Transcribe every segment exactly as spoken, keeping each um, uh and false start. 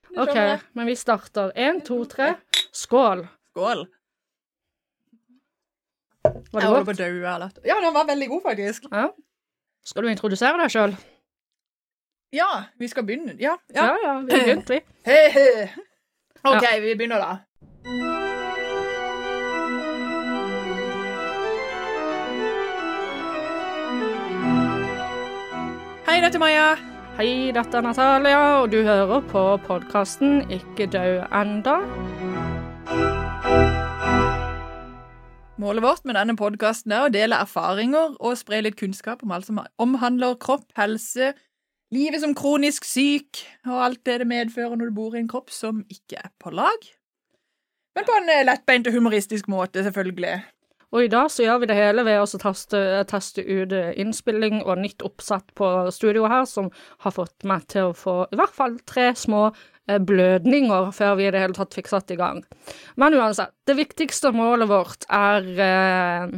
Ok, men vi starter. En, to, tre. Skål. Skål. Var det jeg holder godt? på å dø av latter. Ja, den var veldig god faktisk. Ja. Skal du introdusere deg selv? Ja, vi skal begynne. Ja, Ja, ja. ja, vi har begynt, vi. Hei, hei. Ok, Ja. vi begynner da. Hei, dette er Maja. Hei, dette er Natalia, og du hører på podcasten Ikke dø enda. Målet vårt med denne podcasten er å dele erfaringer og spre litt kunnskap om alt som omhandler kropp, helse, livet som kronisk syk, og alt det det medfører når du bor i en kropp som ikke er på lag. Men på en lettbeint og humoristisk måte, selvfølgelig. Og i dag så gjør vi det hele ved å teste, teste ut innspilling og nytt oppsatt på studio her, som har fått meg til å få i hvert fall tre små blødninger før vi i det hele tatt fikk satt i gang. Men uansett, det viktigste målet vårt er eh,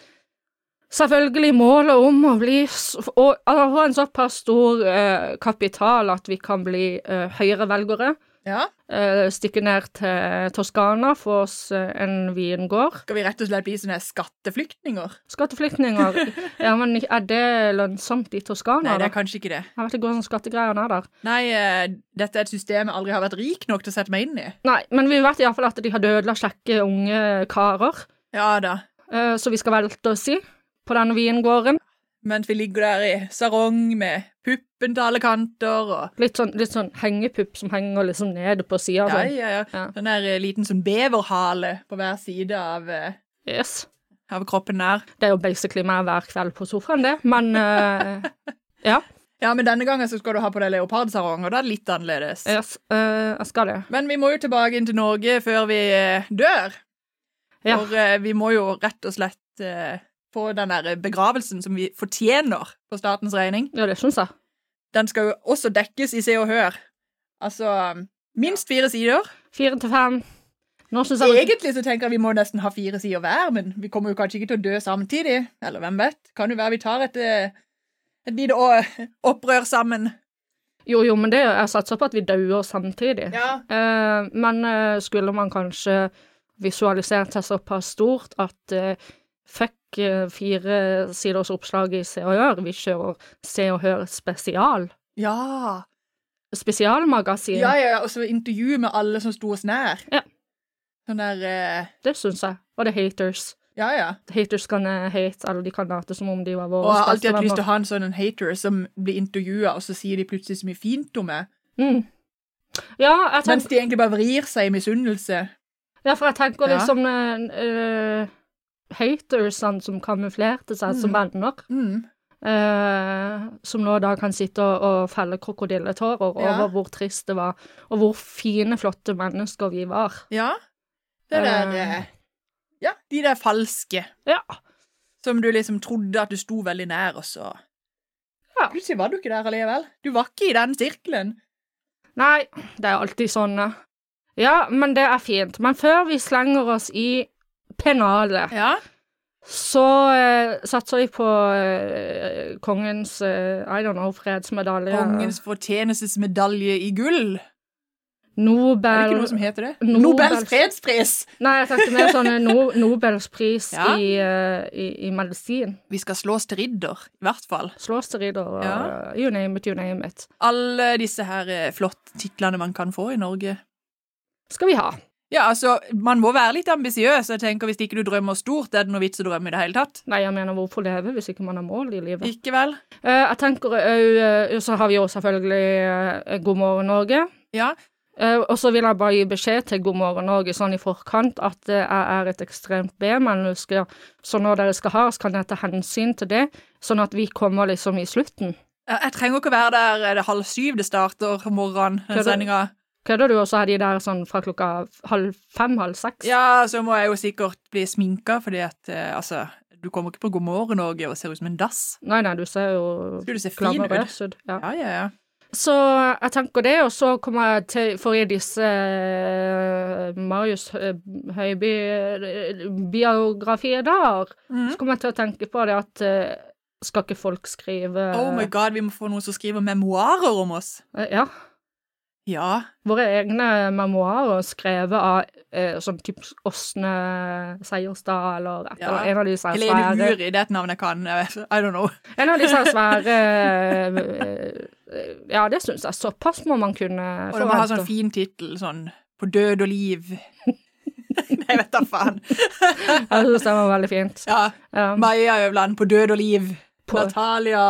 selvfølgelig målet om å bli å ha en såpass stor eh, kapital at vi kan bli eh, høyrevelgere. Ja. Eh, stikke ned til Toskana, få oss eh, en vingård. Skal vi rett og slett bli sånne skatteflyktninger? Skatteflyktninger. Ja, men er det lønnsomt i Toskana? Nei, det da? er kanskje ikke det. Jeg vet ikke hvordan skattegreiene er der. Nei, eh, dette er et system jeg aldri har vært rik nok til å sette meg inn i. Nei, men vi vet i hvert fall at de har dødelig sjekke unge karer. Ja da. Eh, så vi skal velte oss i på denne vingården. Mens vi ligger der i sarong med puppen til alle kanter og... Litt sånn, litt sånn hengepupp som henger liksom nede på siden. Ja, Sånn. ja, ja. Ja. Den der eh, liten sånn beverhale på hver side av, eh, Yes. av kroppen der. Det er jo basically meg hver kveld på sofaen det, men eh, ja. Ja, men denne gangen så skal du ha på deg leopardsarong, og da er det litt annerledes. Yes, eh, jeg skal det. Men vi må jo tilbake inn til Norge før vi eh, dør. Ja. For eh, vi må jo rett og slett eh, få den der begravelsen som vi fortjener på statens regning. Ja, det synes jeg. Den skal jo også dekkes i Se og Hør. Altså, minst fire sider. Fire til fem. Nå synes jeg... Egentlig så tenker jeg vi må nesten ha fire sider hver, men vi kommer jo kanskje ikke til å dø samtidig. Eller hvem vet? Kan jo være vi tar et, eh, et lite å- opprør sammen. Jo, jo, men det er satser på at vi dør samtidig. Ja. Eh, men eh, skulle man kanskje visualisert seg såpass stort at eh, fuck eh, fire siders oppslag i Se og Hør, vi kjører Se og Hør spesial. Ja. Spesialmagasin. Ja, ja, ja. Og så intervju med alle som sto oss nær. Ja. Sånn der, eh, Det synes jeg. Og det er haters. ja, ja. Haters kan eh, hate, eller de kan late som om de var våre Og jeg har alltid hatt lyst til bestevenner. å ha en sånn en hater som blir intervjuet, og så sier de plutselig så mye fint om meg. Mm. Ja, jeg Mens tenker, de egentlig bare vrir seg i misunnelse. ja, for jeg tenker Ja. liksom eh, eh, hatersene som kamuflerte seg som venner, Mm. eh, som nå da kan sitte og, og felle krokodilletårer Ja. over hvor trist det var, og hvor fine, flotte mennesker vi var. Ja. Det der Eh. eh, Ja, de der falske. Ja. Som du liksom trodde at du sto veldig nær, og så Ja. plutselig var du ikke der alligevel. Du var ikke i den sirkelen. Nei, det er alltid sånn. Ja, men det er fint. Men før vi slenger oss i pennalet, Ja. så eh, satser vi på eh, kongens, eh, I don't know, fredsmedalje. Kongens fortjenestesmedalje i gull. Nobel... Er det ikke noe som heter det? Nobels- Nobels fredspris! Nei, jeg tenkte mer sånn no Nobels pris Ja. i, eh, i, i medisin. Vi skal slås til ridder, i hvert fall. Slås til ridder, og Ja. you name it, you name it. Alle disse her eh, flotte titlene man kan få i Norge. Skal vi ha. Ja, altså, man må være litt ambisiøs. Jeg tenker, hvis ikke du drømmer stort, er det noe vits å drømme i det hele tatt. Nei, jeg mener, hvorfor leve hvis ikke man har mål i livet? Ikke vel? Eh, jeg tenker, uh, så har vi jo selvfølgelig uh, God morgen Norge. Ja, Uh, og så vil jeg bare gi beskjed til God morgen Norge sånn i forkant at uh, jeg er et ekstremt B-menneske, så når dere skal ha, så kan jeg ta hensyn til det, sånn at vi kommer liksom i slutten. jeg, jeg trenger ikke å være der, er det halv syv det starter om morgenen, den Kødder- sendinga. Kødder du, og så er de der sånn fra klokka halv fem, halv seks? Ja, så må jeg jo sikkert bli sminka, fordi at, eh, altså, du kommer ikke på God morgen Norge og ser ut som en dass. Nei, nei, du ser jo Skal du se fin ut? glamorøs ut. Ja. Ja, ja, ja. Så jeg tenker det, og så kommer jeg til, for i disse uh, Marius uh, Høiby-biografier der, Mhm. så kommer jeg til å tenke på det at uh, skal ikke folk skrive... Oh my god, vi må få noen som skriver memoarer om oss. Uh, ja, Ja. Våre egne memoarer skrevet av eh, sånn typ Åsne Seierstad, eller et eller Ja. en av de som er Helene svære. Uri, det er et navn jeg kan. Jeg vet, I don't know. En av de som er svære eh, ja, det synes jeg. Såpass må man kunne Og det må ha sånn fin titel, sånn På død og liv. Nei, jeg vet da faen. Jeg synes det var veldig fint. Ja. Ja. Maja Øvland, På død og liv. På- Natalia,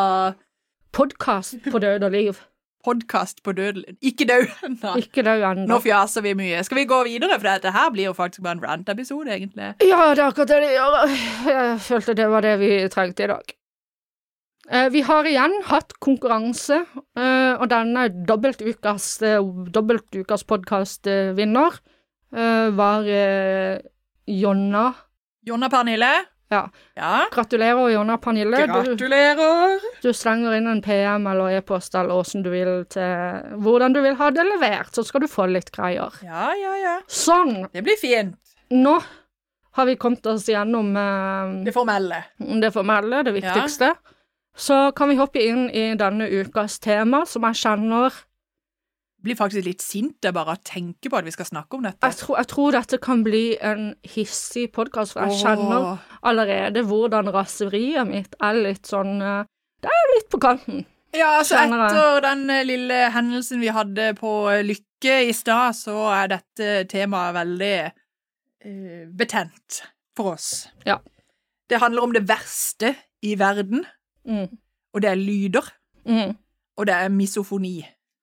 Podcast på død og liv. podcast på død og liv. Ikke død ennå. Ikke det enda. Nå fjaser vi mye. Skal vi gå videre, for dette her blir jo faktisk bare en rant-episode, egentlig. Ja, det er akkurat det det gjør. Jeg følte det var det vi trengte i dag. Eh, vi har igjen hatt konkurranse, eh, og denne dobbeltukas, eh, dobbeltukas podcast-vinner eh, var eh, Jonna. Jonna Pernille. Ja. Ja. Gratulerer, Jonna Pernille. Du, Gratulerer. du slenger inn en P M eller e-post eller hvordan du vil til hvordan du vil ha det levert, så skal du få litt greier. Ja, ja, ja. Sånn, Det blir fint. nå har vi kommet oss gjennom eh, Det formelle. det formelle, det viktigste. Så kan vi hoppe inn i denne ukas tema, som jeg kjenner Blir faktisk litt sint jeg bare tenker på at vi skal snakke om dette. Jeg tror, jeg tror dette kan bli en hissig podcast, for jeg Åh. kjenner allerede hvordan raseriet mitt er litt sånn eh, det er litt på kanten. Ja, altså Kjenner jeg. etter den eh, lille hendelsen vi hadde på eh, Lykke i stad, så er dette temaet veldig eh, betent for oss. Ja. Det handler om det verste i verden, Mm. og det er lyder, Mm. og det er misofoni.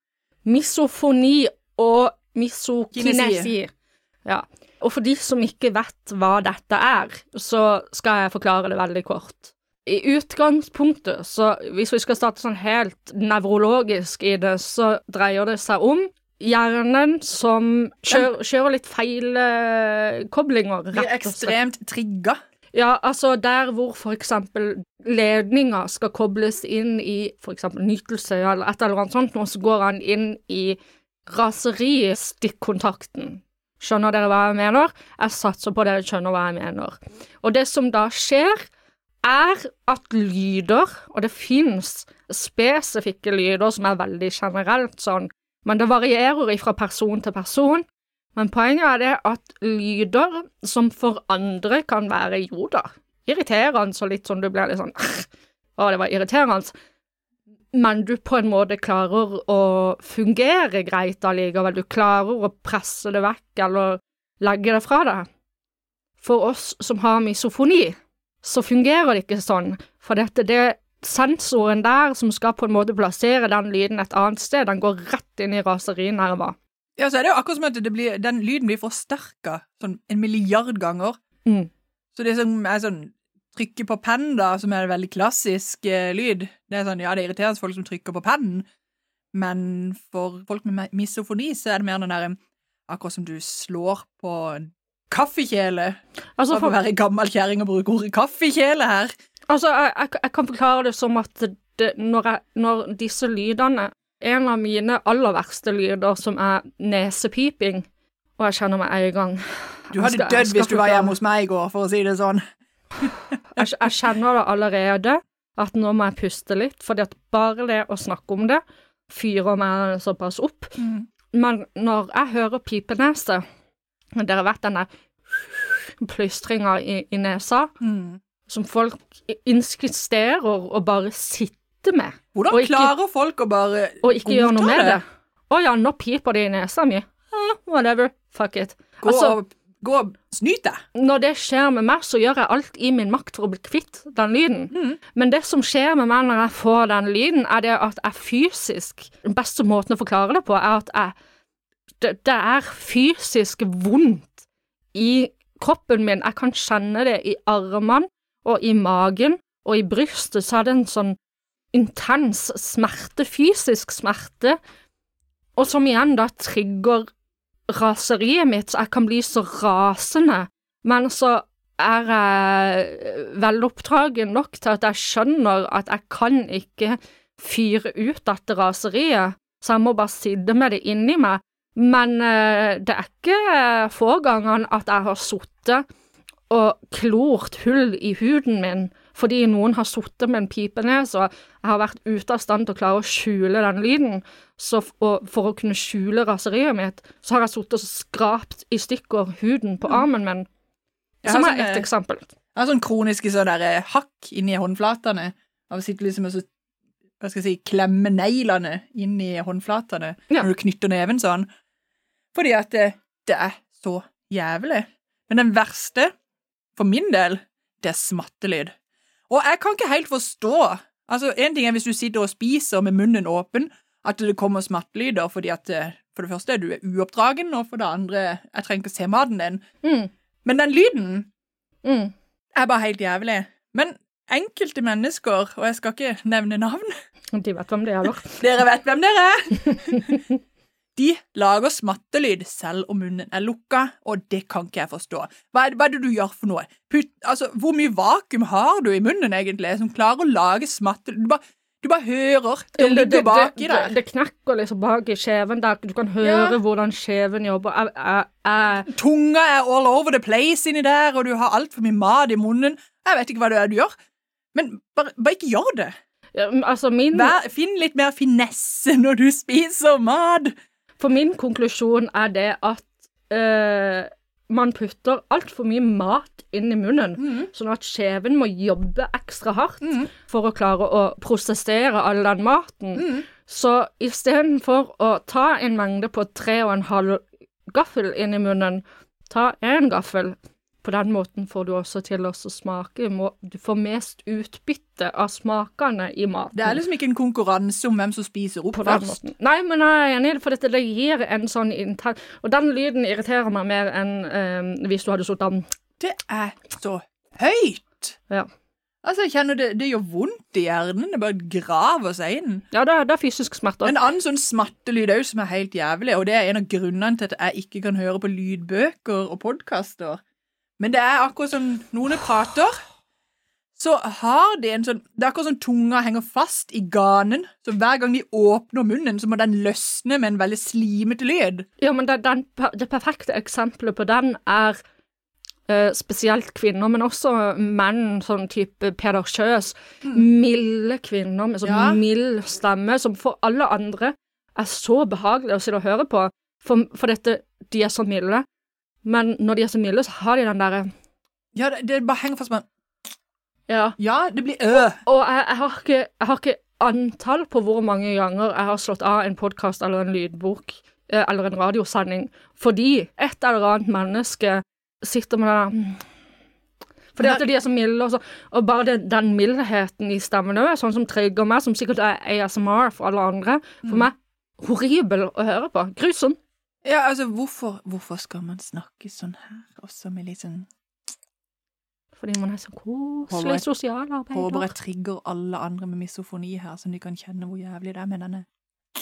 Misofoni og misokinesi. Kinesi. Ja. Og for de som ikke vet hva dette er, så skal jeg forklare det veldig kort. I utgangspunktet, så hvis vi skal starte sånn helt nevrologisk i det, så dreier det seg om hjernen som kjører, kjører litt feil eh, koblinger, Blir rett og slett. ekstremt trigga. Ja, altså der hvor for eksempel ledninger skal kobles inn i for eksempel nytelse eller et eller annet sånt, og så går han inn i raseristikkontakten. Skjønner dere hva jeg mener? Jeg satser på dere skjønner hva jeg mener. Og det som da skjer, er at lyder, og det finnes spesifikke lyder som er veldig generelt sånn, men det varierer fra person til person. Men poenget er det at lyder som for andre kan være jo da, irriterende, så litt sånn du blir litt sånn, å det var irriterende, men du på en måte klarer å fungere greit allikevel, du klarer å presse det vekk eller legge det fra deg. For oss som har misofoni, så fungerer det ikke sånn, for dette det sensoren der som skal på en måte plassere den lyden et annet sted, den går rett inn i raserinerva. Ja, så er det jo akkurat som at det blir, den lyden blir forsterket sånn en milliard ganger. Mm. Så det som er sånn trykke på pennen da, som er en veldig klassisk eh, lyd, det er sånn, ja, det irriterer folk som trykker på pennen, men for folk med misofoni så er det mer den der, akkurat som du slår på en kaffekjele. Altså, For å være gammel kjæring og bruke ordet kaffekjele her. Altså, jeg, jeg, jeg kan forklare det som at det, når, jeg, når disse lydene, en av mine aller verste lyder som er nesepiping, og jeg kjenner meg en gang. Du hadde Jeg skal- jeg dødd skal hvis du var forklare. hjemme hos meg i går, for å si det sånn. Jeg, jeg kjenner det allerede, at nå må jeg puste litt, fordi at bare det å snakke om det, fyrer meg såpass opp. Mm. Men når jeg hører pipenese, dere vet denne plystringa i, i nesa, Mm. som folk insisterer å bare sitte med, Hvordan Og ikke- klarer folk å bare og ikke gjøre noe godta med det? Å ja, nå piper det i nesa mi. Eh, whatever, fuck it. Gå, Altså, og, gå og snyt deg. når det skjer med meg, så gjør jeg alt i min makt for å bli kvitt den lyden. Mm. Men det som skjer med meg når jeg får den lyden, er det at jeg fysisk, den beste måten å forklare det på, er at jeg, det, det er fysisk vondt i kroppen min. Jeg kan kjenne det i armene og i magen, og i brystet så er det en sånn intens smerte, fysisk smerte, og som igjen da trigger raseriet mitt, så jeg kan bli så rasende, men så er jeg veloppdragen nok til at jeg skjønner at jeg kan ikke fyre ut dette raseriet, så jeg må bare sitte med det inni meg. Men eh, det er ikke få ganger at jeg har suttet og klort hull i huden min fordi noen har suttet med en pipe ned, så jeg har vært ute av stand til å klare å skjule den lyden, så og for å kunne skjule raseriet mitt, så har jeg suttet og skrapt i stykker huden på armen min, som er et eksempel. Jeg har sånn kroniske sånn der hakk inni håndflatene, av å sitte liksom og så, hva skal jeg si, klemme neglene inn i håndflatene, ja. Når du knytter neven sånn, fordi at det, det er så jævlig. Men den verste, for min del, det er smattelyd. Og jeg kan ikke helt forstå, altså en ting er hvis du sitter og spiser med munnen åpen, at det kommer smattelyder, fordi at for det første er du uoppdragen, og for det andre, jeg trenger ikke se maten din. Mm. Men den lyden mm. er bare helt jævlig. Men enkelte mennesker, og jeg skal ikke nevne navn. De vet hvem det er, da. Dere vet hvem dere er. De lager smattelyd selv om munnen er lukket, og det kan ikke jeg forstå. Hva er, hva er det du gjør for noe? Putt, altså, hvor mye vakuum har du i munnen egentlig, som klarer å lage smattelyd? Du bare, du bare hører, det ligger bak i deg. Det, det knekker liksom bak i skjeven der, du kan høre ja. Hvordan skjeven jobber. Jeg, jeg, jeg... Tunga er all over the place inni der, og du har alt for mye mat i munnen. Jeg vet ikke hva det er du gjør, men bare, bare ikke gjør det. Ja, altså min... Vær, finn litt mer finesse når du spiser mat. For min konklusjon er det at øh, man putter alt for mye mat inn i munnen, mm. sånn at skjeven må jobbe ekstra hardt mm. for å klare å prosessere all den maten. Mm. Så i stedet for å ta en mengde på tre og en halv gaffel inn i munnen, ta en gaffel. På den måten får du også til å smake. Du får mest utbytte av smakene i maten. Det er liksom ikke en konkurranse om hvem som spiser opp først. Nei, men jeg er enig, for dette det gir en sånn intern... Og den lyden irriterer meg mer enn um, hvis du hadde suttet den. Det er så høyt! Ja. Altså, jeg kjenner det, det gjør vondt i hjernen, det bare graver seg inn. Ja, det er, det er fysisk smerter. En annen sånn smattelyd også som er helt jævlig, og det er en av grunnene til at jeg ikke kan høre på lydbøker og podcaster. Men det er akkurat som noen prater, så har de en sånn, det er akkurat som tunga henger fast i ganen, så hver gang de åpner munnen, så må den løsne med en veldig slimete lyd. Ja, men det, den, det perfekte eksempelet på den er uh, spesielt kvinner, men også menn, sånn type Peder Kjøs, mm. milde kvinner med sånn ja. Mild stemme, som for alle andre er så behagelig å sitte og høre på, for, for dette, de er så milde. Men når de er så milde, så har de den der... Ja, det, det bare henger fast med... Ja. Ja, det blir øh. Og, og jeg, jeg, har ikke, jeg har ikke antall på hvor mange ganger jeg har slått av en podcast eller en lydbok eh, eller en radiosending, fordi et eller annet menneske sitter med den der... Fordi at de er så milde, og, så, og bare det, den mildheten i stemmen er sånn som trigger meg, som sikkert er A S M R for alle andre. For mm. meg, horribel å høre på. Grusom. Ja, altså, hvorfor, hvorfor skal man snakke sånn her, også med litt sånn... Fordi man er så koselig sosialarbeider. Håper jeg trigger alle andre med misofoni her, så de kan kjenne hvor jævlig det er med denne.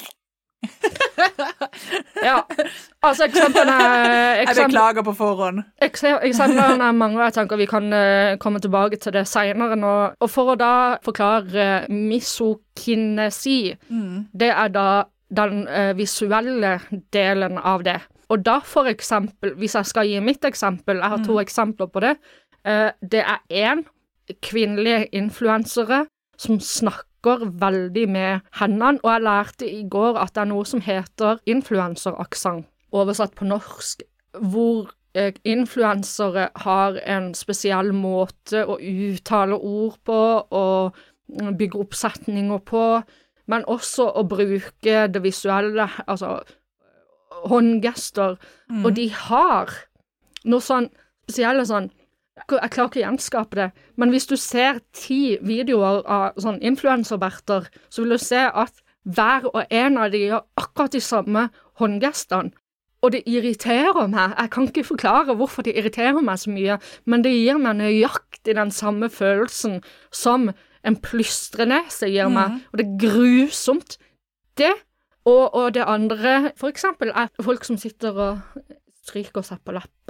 Ja, altså eksemplene... Jeg beklager på forhånd. Eksemplene er mange, og jeg tenker vi kan uh, komme tilbake til det senere nå. Og for å da forklare uh, misokinesi, mm. det er da den uh, visuelle delen av det. Og da for eksempel, hvis jeg skal gi mitt eksempel, jeg har to mm. eksempler på det, uh, det er en kvinnelige influensere som snakker veldig med hendene, og jeg lærte i går at det er noe som heter influenseraksent, oversatt på norsk, hvor uh, influensere har en spesiell måte å uttale ord på, og bygge opp setninger på, men også å bruke det visuelle, altså håndgester, mm. og de har noe sånn spesielle sånn, jeg klarer ikke å gjenskape det, men hvis du ser ti videoer av sånn influencerberter, så vil du se at hver og en av de gjør akkurat de samme håndgestene, og det irriterer meg. Jeg kan ikke forklare hvorfor det irriterer meg så mye, men det gir meg nøyaktig den samme følelsen som en plystrenese gir meg, mm. og det er grusomt. Det, og, og det andre, for eksempel, er folk som sitter og stryker seg på leppa og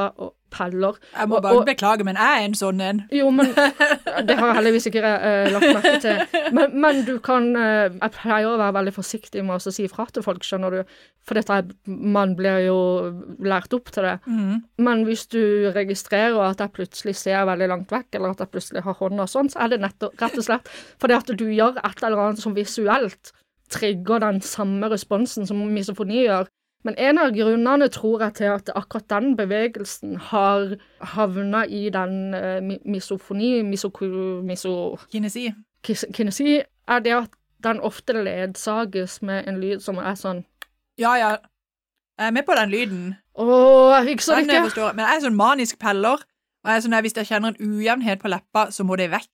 peller. Jeg må Og- bare og- beklage, men jeg er en sånn en. Jo, men det har jeg heldigvis ikke uh, lagt merke til. Men, men du kan uh, Jeg pleier å være veldig forsiktig med å si fra til folk, skjønner du. For dette er, man blir jo lært opp til det. Mm. Men hvis du registrerer at jeg plutselig ser veldig langt vekk, eller at jeg plutselig har hånda sånn, så er det nettopp, rett og slett fordi at du gjør et eller annet som visuelt trigger den samme responsen som misofoni gjør. Men en av grunnene tror jeg til at akkurat den bevegelsen har havnet i den uh, misofoni, miso, miso, Kinesi. kis- kinesi, er det at den ofte ledsages med en lyd som er sånn Ja, ja. Jeg er med på den lyden. Åh, jeg fikk så Den det jeg ikke. forstår. Men jeg er sånn manisk peller, og jeg er sånn at hvis jeg kjenner en ujevnhet på leppa, så må det vekk.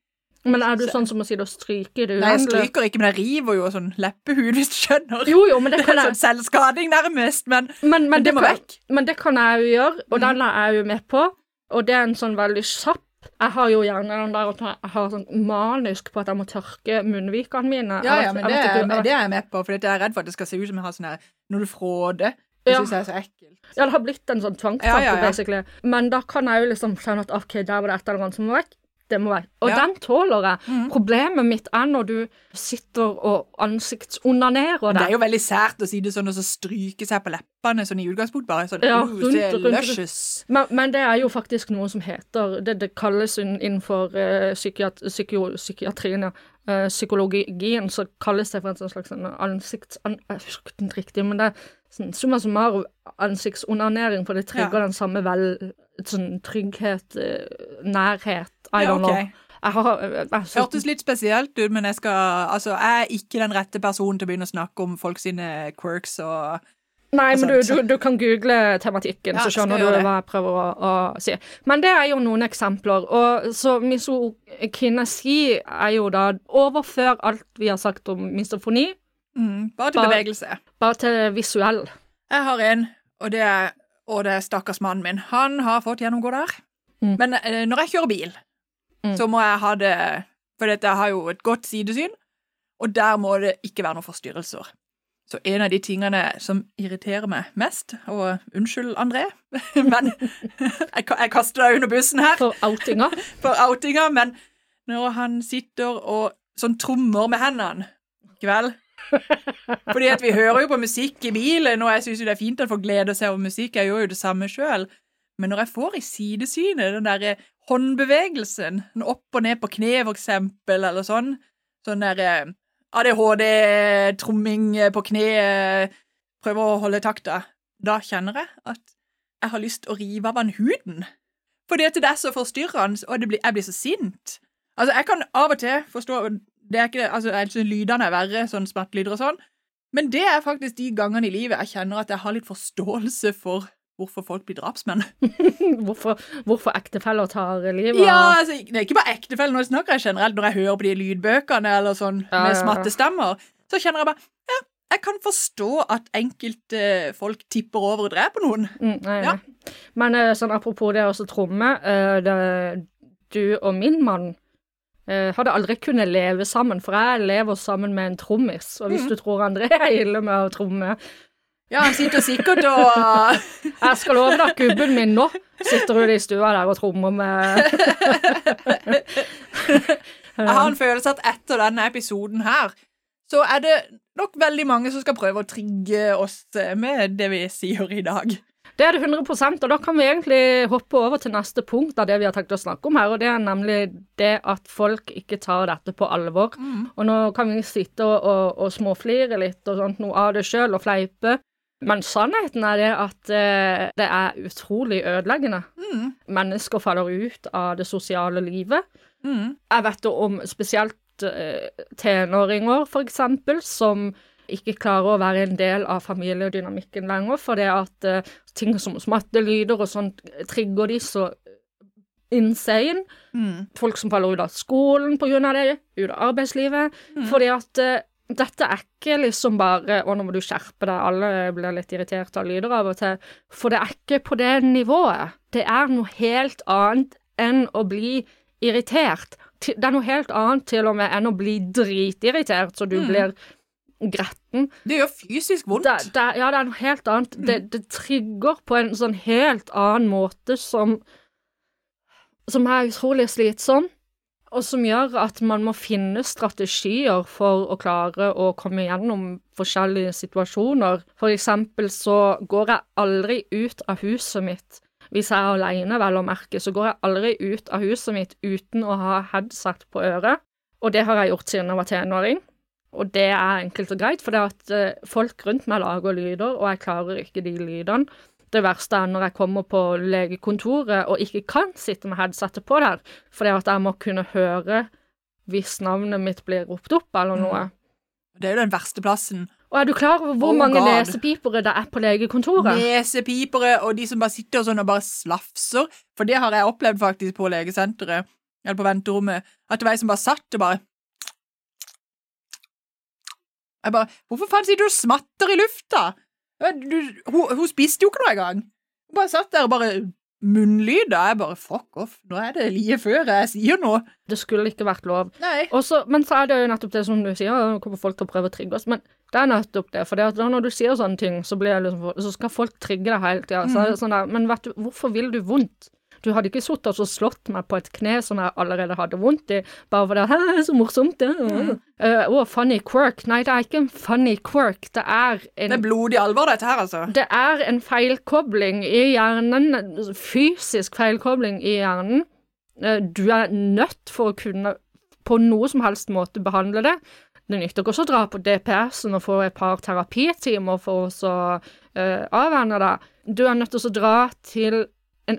Men er du sånn som å si det å stryke i det Nei, jeg uendelige? stryker ikke, men jeg river jo sånn leppehud, hvis du skjønner. Jo, jo, men det Det kan er jeg, sånn selvskading nærmest, men, men, men, men det må kan, vekk. men det kan jeg jo gjøre, og Mm. den er jeg jo med på, og det er en sånn veldig kjapp. Jeg har jo gjerne den der at jeg har sånn manisk på at jeg må tørke munnvikene mine. Ja, Jeg ja, vet- men jeg det vet er, ikke- jeg vet- det er jeg med på, for jeg er redd for at det skal se ut som jeg har sånn her, når du fråder, det Ja. synes jeg er så ekkelt. Ja, det har blitt en sånn tvangstanke, Ja, ja, ja. basically. Men da kan jeg jo liksom kjenne at ok, der var det et eller annet som må vekk. Det må vekk. Og Ja. den tåler jeg. Mhm. Problemet mitt er når du sitter og ansiktsonanerer Det deg. er jo veldig sært å si det sånn, og så stryke seg på leppene, sånn i utgangspunkt bare, sånn, Ja, uh, rundt- det er rundt- luscious. Men, men det er jo faktisk noe som heter Det, det kalles inn- innenfor uh, psykiat, psykio, psykiatrien, ja. Uh, psykologien, så kalles det for en sånn slags sånn ansikts... An, jeg husker ikke den riktig, men det er sånn summa summarum ansiktsonanering, for det trigger Ja. den samme vel... Sånn trygghet, uh, nærhet, I Ja, don't know. ok. Jeg har jeg, jeg, Hørtes litt spesielt ut, men jeg skal, altså, jeg er ikke den rette personen til å begynne å snakke om folk sine quirks og... Nei, men du, Altså, du, du kan google tematikken, Ja, så jeg skal skjønner du gjøre det. hva jeg prøver å, å si. Men det er jo noen eksempler, og så misokinesi er jo da overfør alt vi har sagt om misofoni, Mm, bare til Bare- bevegelse. bare til visuell. Jeg har en, og det er, og det er stakkars mannen min. Han har fått gjennomgå der. Mm. Men eh, når jeg kjører bil, Mm. så må jeg ha det, for dette har jo et godt sidesyn, og der må det ikke være noen forstyrrelser. Så en av de tingene som irriterer meg mest, og unnskyld André, men jeg, ka- jeg kaster deg under bussen her For outinga. for outinga, men når han sitter og sånn trommer med hendene, ikke vel? Fordi at vi hører jo på musikk i bilen, og jeg synes jo det er fint at folk gleder seg over musikk, jeg gjør jo det samme selv. Men når jeg får i sidesynet, den der håndbevegelsen, den opp og ned på kne for eksempel, eller sånn, sånn der eh, A D H D-tromming på kne, eh, prøver å holde takta, da kjenner jeg at jeg har lyst å rive av han huden. Fordi at det er så forstyrrende, og det blir, jeg blir så sint. Altså, jeg kan av og til forstå, det er ikke, altså, jeg synes lydene er verre, sånn smertelyder og sånn, men det er faktisk de gangene i livet jeg kjenner at jeg har litt forståelse for hvorfor folk blir drapsmenn. hvorfor, hvorfor ektefeller tar livet. Ja, altså, det er ikke bare ektefell, nå snakker jeg generelt, når jeg hører på de lydbøkene eller sånn, Ja, med ja, ja. smattestemmer, så kjenner jeg bare, ja, jeg kan forstå at enkelte folk tipper over og dreper noen. Mm, nei, Ja. nei. Men eh, sånn apropos det også tromme, eh, det, du og min mann eh, hadde aldri kunnet leve sammen, for jeg lever sammen med en trommis, og hvis Mhm. du tror André er ille med å tromme, Ja, han sitter sikkert og... jeg skal love deg, gubben min nå sitter ute i stua der og trommer med... Jeg har en følelse at etter denne episoden her, så er det nok veldig mange som skal prøve å trigge oss med det vi sier i dag. Det er det hundre prosent, og da kan vi egentlig hoppe over til neste punkt av det vi har tenkt å snakke om her, og det er nemlig det at folk ikke tar dette på alvor. Mm. Og nå kan vi sitte og, og, og småflire litt og sånt noe av det selv og fleipe, men sannheten er det at eh, det er utrolig ødeleggende. Mm. Mennesker faller ut av det sosiale livet. Mm. Jeg vet om spesielt eh, tenåringer, for eksempel, som ikke klarer å være en del av familiedynamikken lenger, for det at uh, ting som smattelyder og sånt trigger de så insane. Mm. Folk som faller ut av skolen på grunn av det, ut av arbeidslivet, Mm. fordi at uh, dette er ikke liksom bare, å nå må du skjerpe deg, alle blir litt irritert av lyder av og til, for det er ikke på det nivået. Det er noe helt annet enn å bli irritert. Det er noe helt annet til og med enn å bli dritirritert, så du Mm. blir gretten. Det gjør fysisk vondt. Det, det, ja, det er noe helt annet. Mm. Det, det trigger på en sånn helt annen måte som, som er utrolig slitsom, og som gjør at man må finne strategier for å klare å komme gjennom forskjellige situasjoner. For eksempel så går jeg aldri ut av huset mitt. Hvis jeg er alene, vel å merke, så går jeg aldri ut av huset mitt uten å ha headset på øret. Og det har jeg gjort siden jeg var tenåring. Og det er enkelt og greit, for det at uh, folk rundt meg lager lyder, og jeg klarer ikke de lydene. Det verste er når jeg kommer på legekontoret og ikke kan sitte med headsetet på der, for det at jeg må kunne høre hvis navnet mitt blir ropt opp eller noe. Det er jo den verste plassen. Og er du klar over hvor oh mange God. nesepipere det er på legekontoret? Nesepipere, og de som bare sitter sånn og bare slafser. For det har jeg opplevd faktisk på legesenteret, eller på venterommet, at det var en som bare satt og bare... Jeg bare, hvorfor faen sitter du og smatter i lufta? Du, hun, hun spiste jo ikke noe en gang. Hun bare satt der og bare munnlyd, og jeg bare, fuck off, nå er det like før jeg sier noe. Det skulle ikke vært lov. Nei. Også, men så er det jo nettopp det som du sier, nå kommer folk til å prøve å trigge oss, men det er nettopp det, for det at når du sier sånne ting, så, blir jeg liksom, så skal folk trigge deg helt, ja. Så er det sånn der, men vet du, hvorfor vil du vondt? Du hadde ikke suttet og slått meg på et kne som jeg allerede hadde vondt i, bare for det, hæ, så morsomt det. Mm. Uh, oh, funny quirk. Nei, det er ikke en funny quirk, det er en... Det er blodig alvor dette her, altså. Det er en feilkobling i hjernen, fysisk feilkobling i hjernen. Uh, du er nødt for å kunne på noe som helst måte behandle det. Det nytter ikke også å dra på D P S-en og få et par terapitimer for å uh, avvenne deg. Du er nødt til å dra til en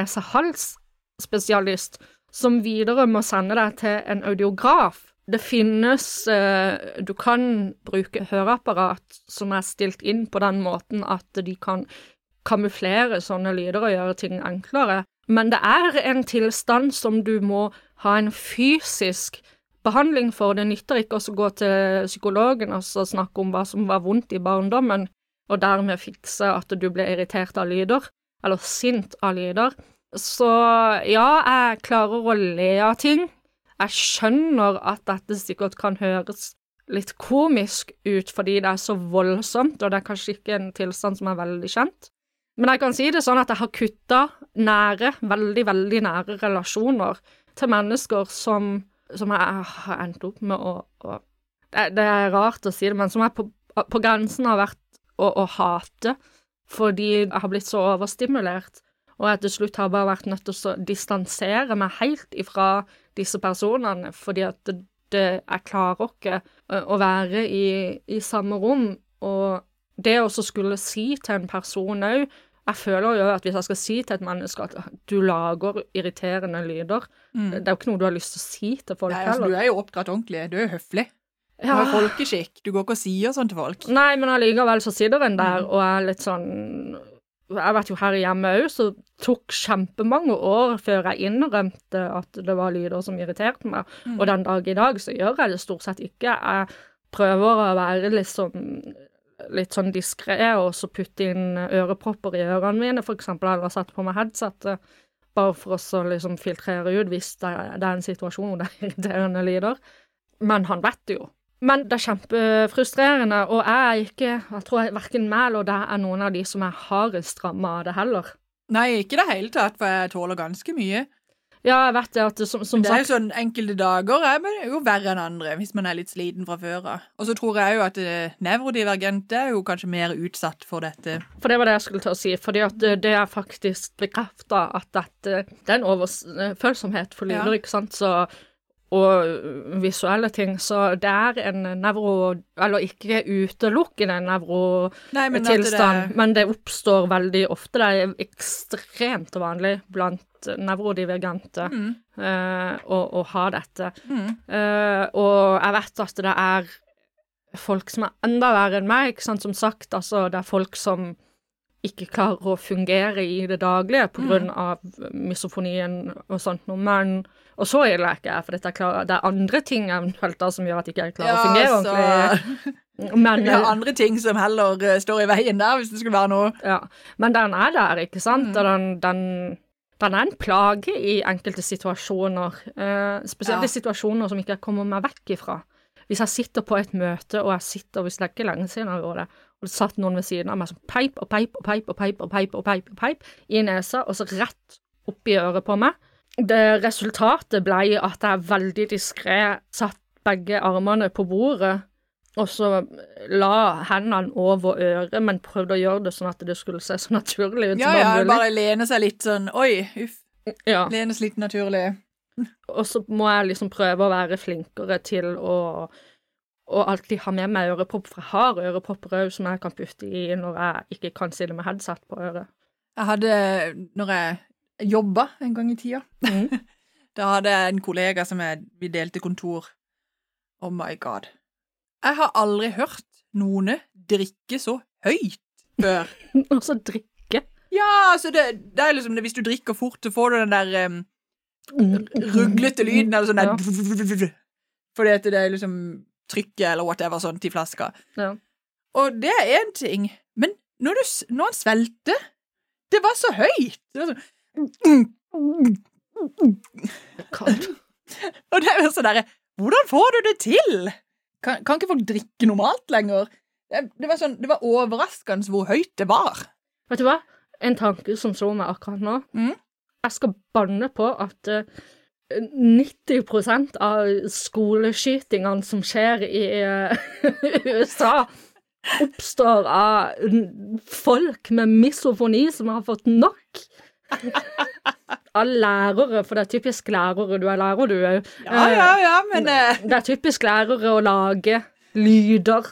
øre-nese-hals-spesialist som videre må sende deg til en audiograf. Det finnes, eh, du kan bruke høreapparat som er stilt inn på den måten at de kan kamuflere sånne lyder og gjøre ting enklere. Men det er en tilstand som du må ha en fysisk behandling for. Det nytter ikke å gå til psykologen og snakke om hva som var vondt i barndommen, og dermed fikse at du ble irritert av lyder. Eller sint av lyder. Så ja, jeg klarer å le av ting. Jeg skjønner at dette sikkert kan høres litt komisk ut, fordi det er så voldsomt, og det er kanskje ikke en tilstand som er veldig kjent. Men jeg kan si det sånn at jeg har kuttet nære, veldig, veldig nære relasjoner til mennesker som, som jeg har endt opp med å, å det, det er rart å si det, men som er på, på grensen har vært å, å hate, fordi jeg har blitt så overstimulert, og jeg til slutt har bare vært nødt til å distansere meg helt ifra disse personene, fordi at det, det, jeg klarer ikke å være i, i samme rom, og det å skulle si til en person også, jeg føler jo at hvis jeg skal si til et menneske at du lager irriterende lyder, mm. det er jo ikke noe du har lyst til å si til folk. Nei, altså, du er jo oppdratt ordentlig, du er jo høflig. Du har folkeskikk, du går ikke og sier sånn til folk. Nei, men allikevel så sitter en der, mm. og er litt sånn, jeg vet jo her hjemme også, så tok kjempemange år før jeg innrømte at det var lyder som irriterte meg, mm. og den dag i dag så gjør jeg det stort sett ikke. Jeg prøver å være liksom, litt sånn diskret, og så putte inn ørepropper i ørene mine, for eksempel, eller sette på meg headsetet, bare for å liksom filtrere ut hvis det er, det er en situasjon hvor det er irriterende lyder. Men han vet det jo. Men det er kjempefrustrerende, og jeg er ikke, jeg tror jeg, hverken meg eller det er noen av de som er hardest rammet av det heller. Nei, ikke det hele tatt, for jeg tåler ganske mye. Ja, jeg vet det, at det, som, som det er sagt... jo sånn enkelte dager er jo verre enn andre, hvis man er litt sliten fra før av. Og så tror jeg jo at nevrodivergent er jo kanskje mer utsatt for dette. For det var det jeg skulle til å si, fordi at det er faktisk bekreftet at dette, det er en overfølsomhet for lyder, ja. Ikke sant, så... og visuelle ting, så det er en nevro, eller ikke utelukkende en nevrotilstand, det... men det oppstår veldig ofte, det er ekstremt vanlig blant nevrodivergente mm. uh, å, å ha dette. Mm. Uh, og jeg vet at det er folk som er enda verre enn meg, ikke sant, som sagt, altså det er folk som ikke klarer å fungere i det daglige på grunn av misofonien og sånt noe, men og så ille er ikke jeg, for dette er, klar, det er andre ting eventuelt da som gjør at jeg ikke klarer ja, å fungere så... ordentlig. Men det er andre ting som heller uh, står i veien der, hvis det skulle være noe. Ja, men den er der, ikke sant? Mm. Og den, den, den er en plage i enkelte situasjoner, uh, spesielt ja. I situasjoner som ikke jeg kommer meg vekk ifra. hvis jeg sitter på et møte, og jeg sitter, hvis det er ikke lenge siden jeg gjorde det, og det satt noen ved siden av meg som peip og peip og peip og peip og peip og peip og peip i nesa, og så rett opp i øret på meg. Det resultatet ble at jeg veldig diskret satt begge armene på bordet, og så la hendene over øret, men prøvde å gjøre det sånn at det skulle se så naturlig ut. Ja, ja, bare lene seg litt sånn, oi, uff, ja. Lenes litt naturlig. Og så må jeg liksom prøve å være flinkere til å, å alltid ha med meg ørepropper, for jeg har ørepropper også som jeg kan putte i når jeg ikke kan sitte med headset på øret. Jeg hadde, når jeg jobbet en gang i tida, mm. da hadde jeg en kollega som jeg, vi delte kontor. Oh my god. Jeg har aldri hørt noen drikke så høyt før. Og så drikke? Ja, altså det, det er liksom, det, hvis du drikker fort, så får du den der um, ruglete lyden, eller sånn der, ja. Fordi at det er liksom trykket, eller whatever, sånt i flaska. Ja. Og det er en ting, men når, du, når han svelte, det var så høyt. Det var sånn, og det er jo sånn der, hvordan får du det til? Kan, kan ikke folk drikke normalt lenger? Det, det var sånn, det var overraskende hvor høyt det var. Vet du hva? En tanke som slår meg akkurat nå. Mm. Jeg skal banne på at uh, nitti prosent av skoleskytingene som skjer i uh, U S A oppstår av folk med misofoni som har fått nok. Av lærere, for det er typisk lærere, du er lærer, du er. Ja, ja, ja, men... Uh... Det er typisk lærere å lage lyder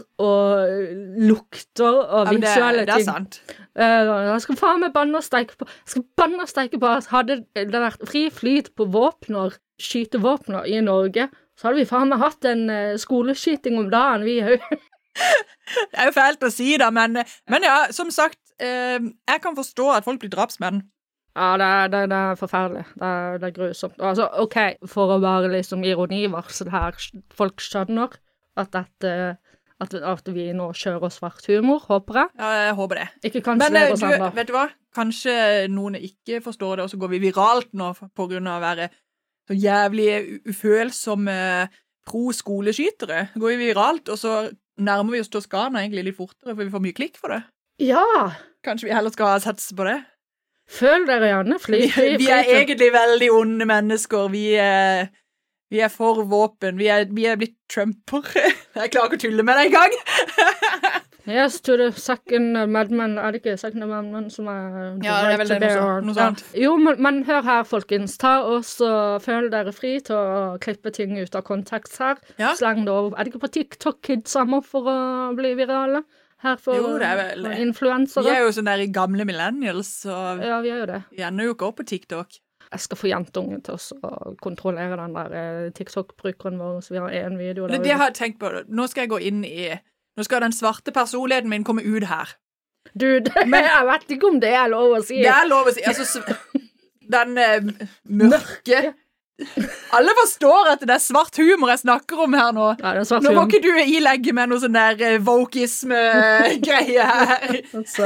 og lukter og ja, visuelle ting. Det er sant. Uh, jeg skal faen meg banne og steike på, jeg skal banne og steike på at hadde det vært fri flyt på våpner, skytevåpner i Norge, så hadde vi faen meg hatt en uh, skoleskyting om dagen, vi er jo. Det er jo fælt å si da, men, men ja, som sagt, uh, jeg kan forstå at folk blir drapsmenn. Ja, det er, det, det er forferdelig. Det er, det er grusomt. Altså, ok, for å være liksom ironivarsel her, folk skjønner at dette, at, at vi nå kjører svart humor, håper jeg. Ja, jeg håper det. Ikke kansellere oss enda. Vet du hva? Kanskje noen ikke forstår det, og så går vi viralt nå på grunn av å være så jævlig ufølsomme pro-skoleskytere. Så går vi viralt, og så nærmer vi oss Toskana egentlig litt fortere, for vi får mye klikk for det. Ja! Kanskje vi heller skal satse på det? Føl dere gjerne, fly, fly, fly. Vi, vi er egentlig veldig onde mennesker. Vi er, vi er for våpen. Vi er, vi er blitt Trumper. Jeg klarer ikke å tulle med det en gang. Yes, to the second madman. Er det ikke second madman som er... Ja, det er vel det noe, noe sånt. Ja. Jo, men, men hør her, folkens. Ta oss og føl dere fri til å klippe ting ut av kontekst her. Ja. Slang det over. Er det ikke på TikTok kids sammen for å bli virale? Her for, jo, det er vel influensere. Vi er jo sånn der gamle millennials, så ja, vi er jo det. Vi ender jo ikke opp på TikTok. Jeg skal få jentungen til å kontrollere den der eh, TikTok-brukeren vår, så vi har en video. Det, det har jeg tenkt på. Nå skal jeg gå inn i... Nå skal den svarte personligheten min komme ut her. Du, det, Men, jeg vet ikke om det er lov å si. Det er lov å si. Altså, den eh, mørke... Alle forstår at det er svart humor jeg snakker om her nå. Ja, nå må humor. Ikke du ilegge med noe sånn der uh, wokeisme-greie her.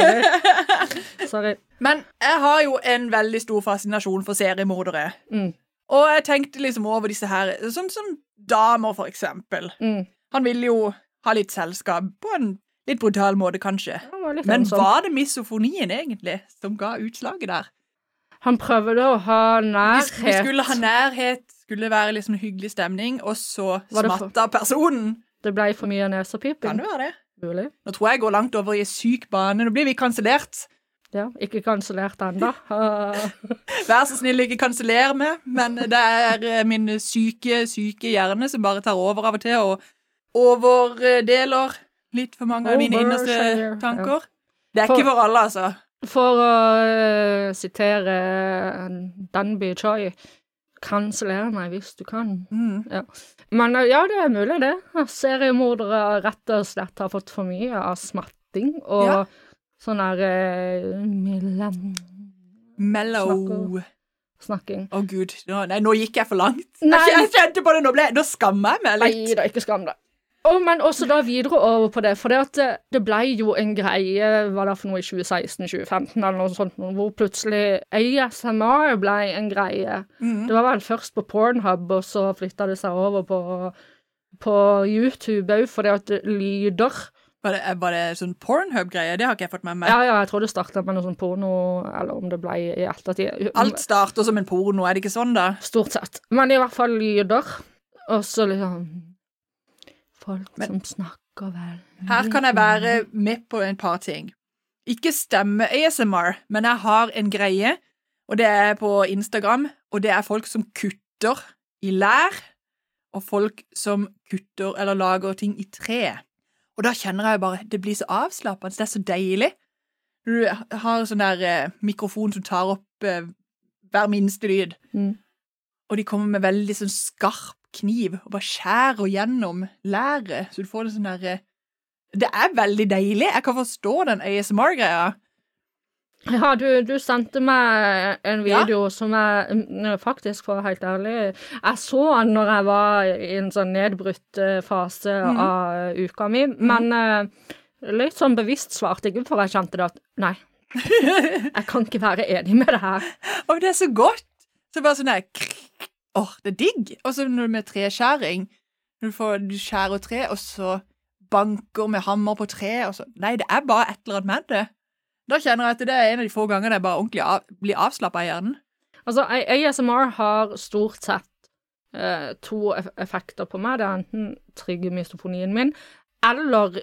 Sorry. Sorry. Men jeg har jo en veldig stor fascinasjon for seriemordere. Mm. Og jeg tenkte liksom over disse her, sånn som damer for eksempel. Mm. Han ville jo ha litt selskap på en litt brutal måte kanskje. Men var det misofonien egentlig som ga utslaget der? Han prøvde å ha nærhet. Vi skulle ha nærhet, skulle være liksom en hyggelig stemning, og så smatta personen. Det ble for mye nesepiping. Kan det være det? Mulig. Nå tror jeg jeg går langt over i syk bane. Nå blir vi kansellert. Ja, ikke kansellert enda. Vær så snill, ikke kansellere meg, men det er min syke, syke hjerne som bare tar over av og til, og overdeler litt for mange av mine innerste tanker. Ja. Det er for... ikke for alle, altså. For å uh, sitere Danby Choi, kansellere meg hvis du kan. Mm. Ja. Men uh, ja, det er mulig det. Seriemordere rett og slett har fått for mye av smatting, og ja. Sånn der uh, millen... Mellow... Snakking. Å oh, Gud, nå, nei, nå gikk jeg for langt. Nei. Jeg, jeg kjente på det, nå, ble, nå skammer jeg meg litt. Nei, det er ikke skam det. Oh, men også da videre over på det, for det, at det, det ble jo en greie, hva da for noe i tjue seksten tjue femten eller noe sånt, hvor plutselig A S M R ble en greie. Mm. Det var vel først på Pornhub, og så flyttet det seg over på på YouTube også, fordi at lyder... Var det, var det sånn Pornhub-greie? Det har ikke jeg fått med meg. Ja, ja, jeg tror det startet med noe sånn porno, eller om det ble i ettertid. Alt starter som en porno, er det ikke sånn da? Stort sett. Men i hvert fall lyder, og så liksom folk Men, som snakker vel. Her kan jeg være med på en par ting. Ikke stemme A S M R, men jeg har en greie, og det er på Instagram, og det er folk som kutter i lær, og folk som kutter eller lager ting i tre. Og da kjenner jeg bare, det blir så avslappende, det er så deilig. Du har sånn der eh, mikrofon som tar opp eh, hver minste lyd, mm. og de kommer med veldig sånn skarp kniv, og bare skjærer gjennom læret, så du får det sånn der, eh, det er veldig deilig, jeg kan forstå den A S M R-greia. Ja, du, du sendte meg en video ja. Som jeg faktisk, for å være helt ærlig, jeg så den når jeg var i en sånn nedbrutt fase mm. av uka mi, mm. men uh, litt sånn bevisst svarte jeg, for jeg kjente det at, nei, jeg kan ikke være enig med det her. Og det er så godt, så bare sånn der, åh, oh, det er digg. Og så når du med treskjæring, når du får, du skjærer tre, og så banker med hammer på tre, og så, nei, det er bare et eller annet med det. Da kjenner jeg at det er en av de få gangene jeg bare ordentlig av, blir avslappet i hjernen. Altså, A S M R har stort sett eh, to effekter på meg. Det er enten trygge mistofonien min, eller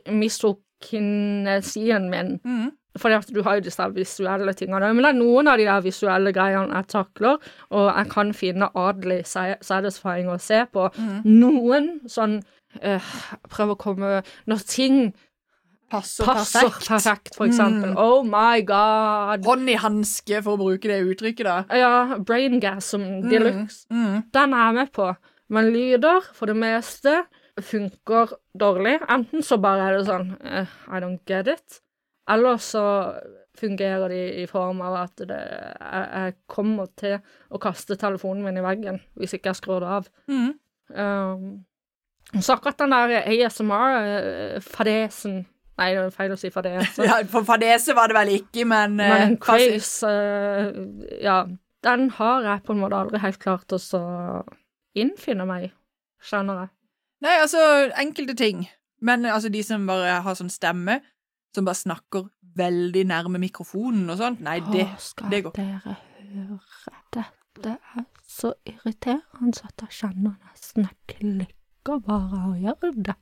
misokinesien min. Mm. Fordi at du har jo disse visuelle tingene. Men det er noen av de der visuelle greiene jeg takler, og jeg kan finne adelig satisfying å se på. Mm. Noen sånn, eh, prøver å komme, når ting Passer, Passer perfekt. perfekt, for eksempel. Mm. Oh my god. Hånd i handske, for å bruke det uttrykket da. Ja, brain gas som mm. deluxe. Mm. Den er jeg med på. Men lyder, for det meste, funker dårlig. Enten så bare er det sånn, uh, I don't get it. Eller så fungerer de i form av at det, jeg, jeg kommer til å kaste telefonen min i veggen, hvis ikke jeg skrur det av. Mm. Um, så akkurat den der A S M R-fadesen, nei, det er feil å si fadese. Ja, for fadese var det vel ikke, men... Men uh, craze, uh, ja, den har jeg på en måte aldri helt klart å så innfinne meg, skjønner jeg. Nei, altså, enkelte ting. Men altså, de som bare har sånn stemme, som bare snakker veldig nærme mikrofonen og sånt, nei, det, Åh, det går. Skal dere høre? Dette er så irriterende at jeg kjenner nesten jeg klikker bare å gjøre det.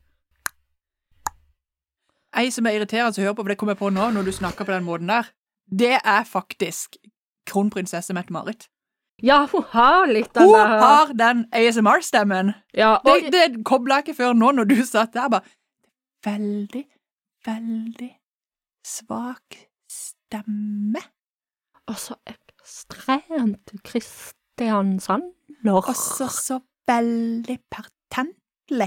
Ei som er irriterende å høre på, for det kommer jeg på nå, når du snakker på den måten der, det er faktisk kronprinsesse Mette-Marit. Ja, hun har litt den hun der... Hun har den A S M R-stemmen. Ja, og... Det, det koblet jeg ikke før nå, når du satt der, bare veldig, veldig svak stemme. Og så ekstremt Kristiansandler. Og så så veldig pertentlig.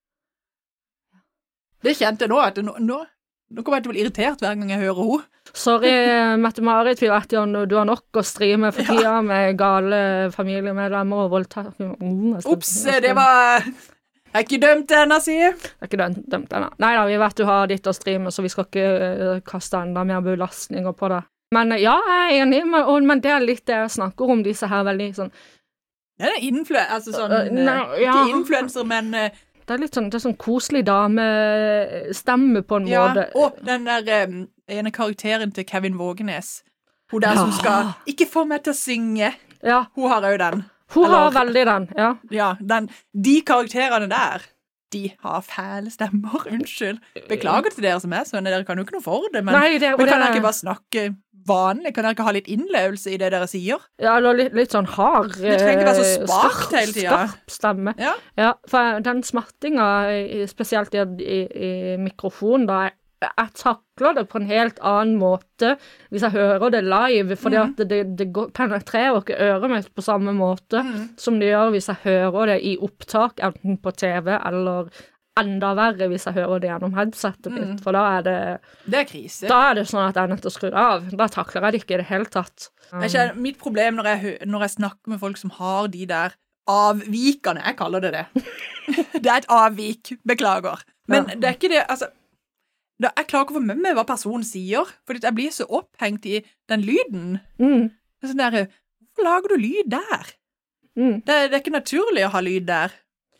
Det kjente jeg nå, at nå, nå, nå kommer jeg til å bli irritert hver gang jeg hører henne. Sorry, Mette-Marit, vi vet jo du har nok å stri med for tida ja. Med gale familiemedlemmer og voldtak. Mm, Ops, det var... Jeg er ikke dømt ennå, sier. Jeg er ikke dømt, dømt ennå. Neida, vi vet du har ditt å stri med, så vi skal ikke uh, kaste enda mer belastninger på det. Men ja, jeg er enig med, og, men det er litt det jeg snakker om, disse her veldig sånn... Det er influencer, altså sånn... Uh, nei, ja. Ikke influencer, men... Uh, Det er litt sånn, det er sånn koselig damestemme på en ja, måte. Ja, og den der um, ene karakteren til Kevin Vågenes. Hun der ja. Som skal ikke få meg til å synge. Ja. Hun har jo den. Hun Eller, har veldig den, ja. Ja, den, de karakterene der, de har fæle stemmer, unnskyld. Beklager til dere som er sånn, dere kan jo ikke noe for det, men, Nei, det, men kan dere ikke bare snakke vanlig? Kan dere ikke ha litt innlevelse i det dere sier? Ja, eller litt, litt sånn hard, det trenger ikke være så spart hele tiden. Skarp stemme. Ja. Ja, for den smertinga, spesielt i, i, i mikrofon, da, jeg takler det på en helt annen måte hvis jeg hører det live, fordi mm. at det, det går, penetrerer ikke øret mitt på samme måte mm. som det gjør hvis jeg hører det i opptak, enten på T V eller enda verre hvis jeg hører det gjennom headsetet mitt, mm. for da er det det er krise. Da er det sånn at jeg er nødt til å skru det av. Da takler jeg det ikke i det hele tatt. Um. Jeg kjenner, mitt problem når jeg, når jeg snakker med folk som har de der avvikene, jeg kaller det det. Det er et avvik, beklager. Men ja. Det er ikke det, altså Da, jeg klarer ikke å få med meg hva personen sier, fordi jeg blir så opphengt i den lyden. Mm. Det er sånn der, hvorfor lager du lyd der? Mm. Det, det er ikke naturlig å ha lyd der.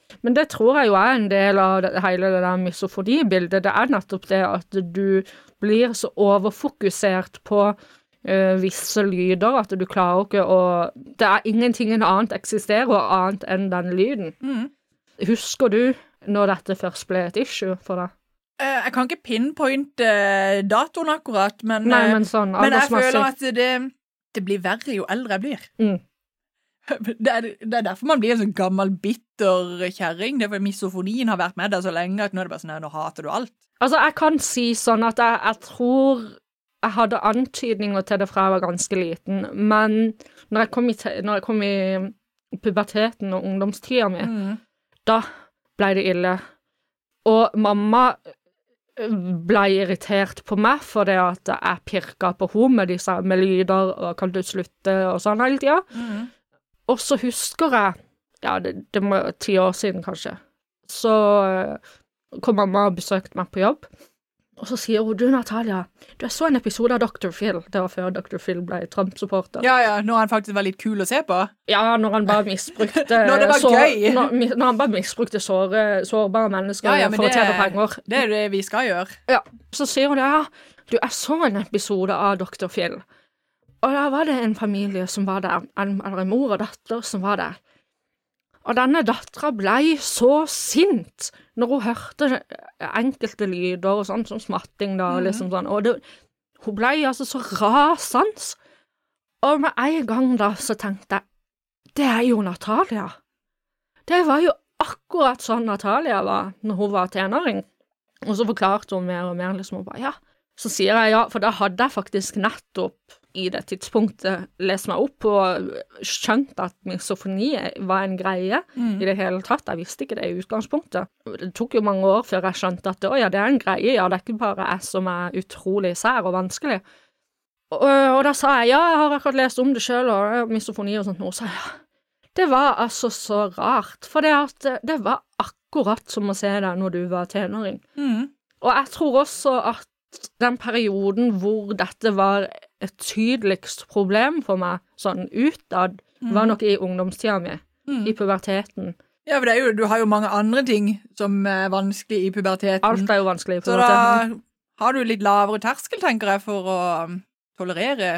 Men det tror jeg jo er en del av det, hele det der misofoni-bildet. Det er nettopp det at du blir så overfokusert på uh, visse lyder at du klarer ikke å... Det er ingenting annet eksisterer annet enn den lyden. Mm. Husker du når dette først ble et issue for deg? Uh, jeg kan ikke pinpointe uh, datoen akkurat, men, Nei, men, sånn, men jeg føler at det, det blir verre jo eldre jeg blir. Mm. Det er, det er derfor man blir en sånn gammel, bitter kjerring. Det er fordi misofonien har vært med deg så lenge at nå er det bare sånn, nå hater du alt. Altså, jeg kan si sånn at jeg, jeg tror jeg hadde antydninger til det fra jeg var ganske liten, men når jeg kom i, når jeg kom i puberteten og ungdomstida mi, mm. da ble det ille. Og mamma ble irritert på meg for det at jeg pirket på henne med disse med lyder og kan du slutte og sånn hele tida. Mm. Og så husker jeg, ja, det, det må ti år siden kanskje, så kom mamma og besøkte meg på jobb, og så sier hun, du Natalia, du så en episode av doktor Phil, det var før doktor Phil ble Trump-supporter. Ja, ja, når han faktisk var litt kul å se på. Ja, når han bare misbrukte... når det var sår, gøy. Når, når han bare misbrukte såre, sårbare mennesker ja, ja, for det, å tjene penger. Det er det vi skal gjøre. Ja, så sier hun det, ja, du, jeg så en episode av doktor Phil, og da var det en familie som var der, en, eller en mor og datter som var der. Og denne datteren ble så sint når hun hørte enkelte lyder og sånn, som smatting da, mm-hmm. liksom sånn, og det, hun ble altså så rasende. Og med en gang da så tenkte jeg, det er jo Natalia. Det var jo akkurat sånn Natalia var når hun var tenåring. Og så forklarte hun mer og mer, liksom, og bare, ja. Så sier jeg ja, for da hadde jeg faktisk nettopp i det tidspunktet lest meg opp og skjønt at misofoni var en greie mm. i det hele tatt. Jeg visste ikke det i utgangspunktet. Det tok jo mange år før jeg skjønte at å, ja, det er en greie, ja, det er ikke bare jeg som er utrolig sær og vanskelig. Og, og da sa jeg, ja, jeg har akkurat lest om det selv, og misofoni og sånt noe, så ja. Det var altså så rart, for det, at, det var akkurat som å se deg når du var tenåring. Mm. Og jeg tror også at den perioden hvor dette var et tydeligst problem for meg, sånn utad, mm. var nok i ungdomstida mi, mm. i puberteten. Ja, for det er jo, du har jo mange andre ting som er vanskelig i puberteten. Alt er jo vanskelig i puberteten. Så da har du litt lavere terskel, tenker jeg, for å tolerere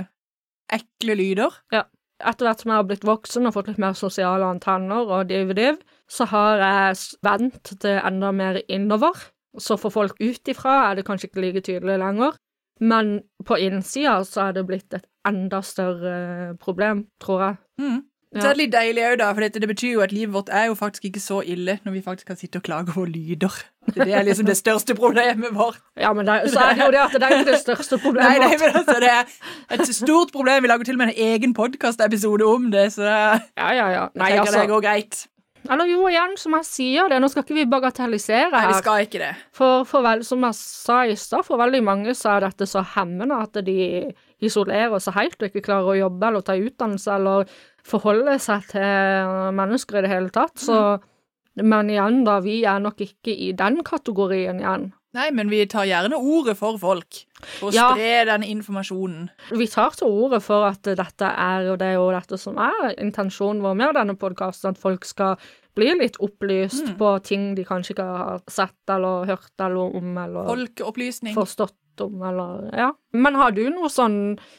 ekle lyder. Ja, etter hvert som jeg har blitt voksen og fått litt mer sosiale antenner og div-div, så har jeg vendt det enda mer innover. Så for folk utifra er det kanskje ikke like tydelig lenger, men på innsida så er det blitt et enda større problem, tror jeg. Mm. Ja. Så er det litt deilig også da, for det, det betyr jo at livet vårt er jo faktisk ikke så ille når vi faktisk kan sitte og klage på lyder. Det er liksom det største problemet vårt. Ja, men det, så er det jo det at det er ikke det største problemet nei, nei, men altså, det er et stort problem. Vi lager til og med en egen podcast-episode om det, så det, ja, ja, ja. Nei, jeg tenker altså, det går greit. Eller jo, igjen, som jeg sier det, nå skal ikke vi bagatellisere her. Nei, vi skal ikke det. For, for vel, som jeg sa i sted, for veldig mange så er dette så hemmende at de isolerer seg helt og ikke klarer å jobbe eller ta utdannelse eller forholde seg til mennesker i det hele tatt. Så, mm. men igjen da, vi er nok ikke i den kategorien igjen. Nei, men vi tar gjerne ordet for folk, for å ja, spre den informasjonen. Vi tar til ordet for at dette er, og det er jo dette som er intensjonen vår med denne podcasten, at folk skal bli litt opplyst mm. på ting de kanskje ikke har sett eller hørt eller om, eller folkeopplysning. Forstått om, eller, ja. Men har du noe sånn,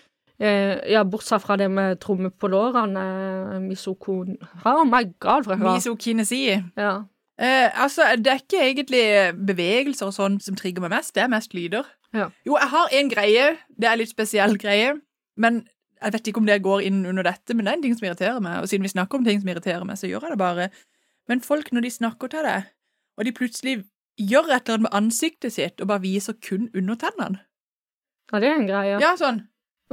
eh, ja, bortsett fra det med tromme på lårene, misokon, oh my god, for jeg har. Misokinesi. Ja. Eh, altså, det er ikke egentlig bevegelser og sånn som trigger meg mest, det er mest lyder. Ja. Jo, jeg har en greie, det er litt spesiell greie, men jeg vet ikke om det går inn under dette, men det er en ting som irriterer meg, og siden vi snakker om ting som irriterer meg, så gjør jeg det bare. Men folk, når de snakker til deg, og de plutselig gjør et eller annet med ansiktet sitt, og bare viser kun under tennene. Ja, det er en greie. Ja, sånn.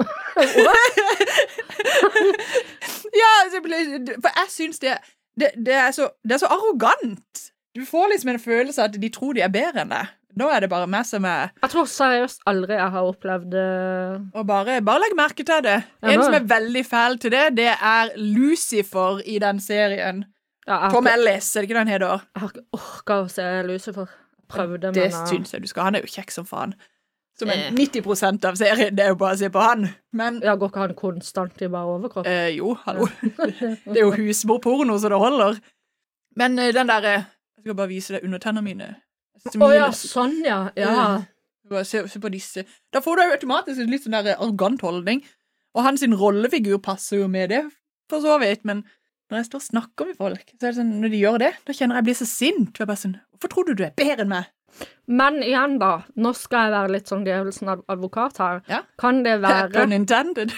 ja, for jeg synes det Det, det, er så, det er så arrogant. Du får liksom en følelse at de tror de er bedre enn deg. Nå er det bare meg som er... Jeg tror seriøst aldri jeg har opplevd... Uh... Og bare, bare legg merke til det. Ja, en som er veldig fæl til det, det er Lucifer i den serien. Ja, Tom ikke... Ellis, er det ikke den heter? Jeg har ikke orket å se Lucifer. Prøvde, det men... synes jeg du skal. Han er jo kjekk som faen. Som en nitti prosent av serien, det er jo bare å se på han. Men... Ja, går ikke han konstant i bare overkropp? Eh, jo, hallo. Det er jo husmorporno, så det holder. Men uh, den der, jeg skal bare vise deg undertennene mine. Å ja, sånn ja, ja. Bare se, se på disse. Da får du jo automatisk en litt sånn der arrogant holdning. Og hans sin rollefigur passer jo med det, for så vidt, men når jeg står og snakker med folk, så er det sånn, når de gjør det, da kjenner jeg blir så sint. Jeg bare sånn, hvorfor tror du du er bedre enn meg? Men igjen da, nå skal jeg være litt sånn djevelsen advokat her. Ja. Kan det være... Pun intended.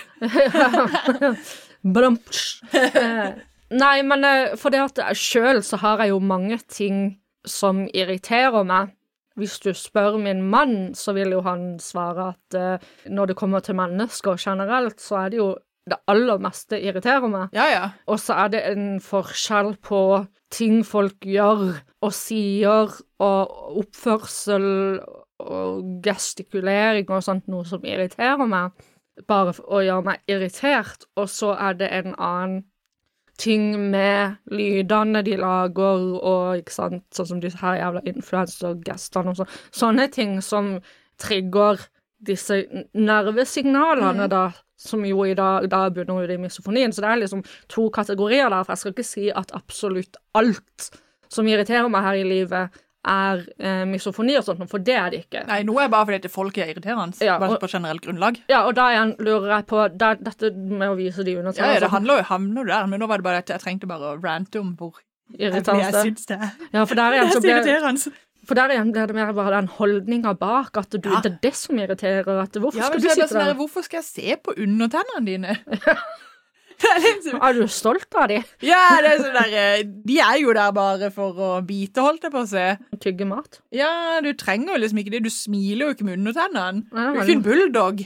Nei, men for det at selv så har jeg jo mange ting som irriterer meg. Hvis du spør min mann, så vil jo han svare at uh, når det kommer til mennesker generelt, så er det jo det aller meste irriterer meg. Ja, ja. Og så er det en forskjell på ting folk gjør og sier, og oppførsel og gestikulering og sånt, noe som irriterer meg, bare for å gjøre meg irritert. Og så er det en annen ting med lydene de lager, og ikke sant, sånn som disse her jævla influencer-gestene og så. Sånne ting som trigger disse nervesignalene mm. da, som jo i dag, da begynner jo det i misofonien, så det er liksom to kategorier der, for jeg skal ikke si at absolutt alt som irriterer meg her i livet er eh, misofoni og sånt, for det er det ikke. Nei, nå er det bare fordi at folk er irriterende, ja, bare og, på generelt grunnlag. Ja, og da igjen lurer jeg på, da, dette med å vise de under. Ja, ja, det handler jo havner der, men nå var det bare at jeg trengte bare å rante om hvor irriterende. Jeg synes det er. Ja, for der igjen så blir irriterende. For der igjen blir det mer bare den holdningen bak, at du, ja. det er det som irriterer, at hvorfor ja, skal du sitte sånn der? Der, hvorfor skal jeg se på undertennene dine? er, er du stolt av de? Ja, det er sånn der, de er jo der bare for å bite, holdt jeg på å se. Tygge mat? Ja, du trenger jo liksom ikke det, du smiler jo ikke med undertennene. Ja, du er ikke en bulldog.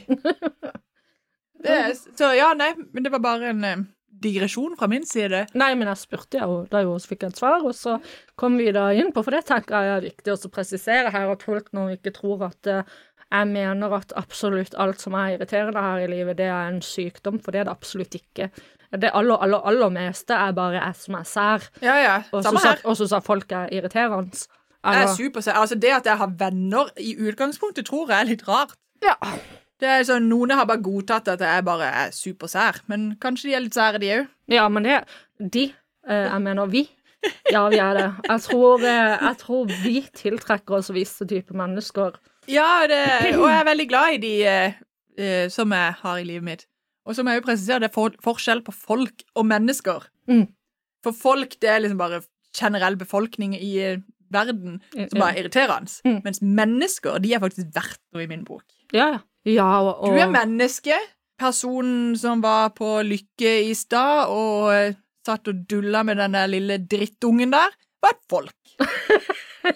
det er, så ja, nei, men det var bare en digresjon fra min side. Nei, men jeg spurte jo, da jo også fikk jeg et svar, og så kom vi da inn på, for det tenker jeg er viktig å presisere her, at folk nå ikke tror at uh, jeg mener at absolutt alt som er irriterende her i livet, det er en sykdom, for det er det absolutt ikke. Det aller, aller, aller meste er bare jeg som er sær. Ja, ja, samme her. Og så sa folk er irriterende. Jeg er supersær. Altså det at jeg har venner i utgangspunktet tror jeg er litt rart. Ja. Det er sånn, noen har bare godtatt at jeg bare er supersær, men kanskje de er litt sære de også. Ja, men det de, eh, jeg mener vi. Ja, vi er det. Jeg tror, eh, jeg tror vi tiltrekker oss visse typer mennesker. Ja, det, og jeg er veldig glad i de eh, som jeg har i livet mitt. Og som jeg jo presiserer, det er for, forskjell på folk og mennesker. Mm. For folk, det er liksom bare generell befolkning i verden som bare er irriterende. Mm. Mens mennesker, de er faktisk verdt noe i min bok. Ja, ja. Ja, og, og... Du er menneske. Personen som var på Lykke i stad og satt og dulla med den der lille drittungen der, var et folk.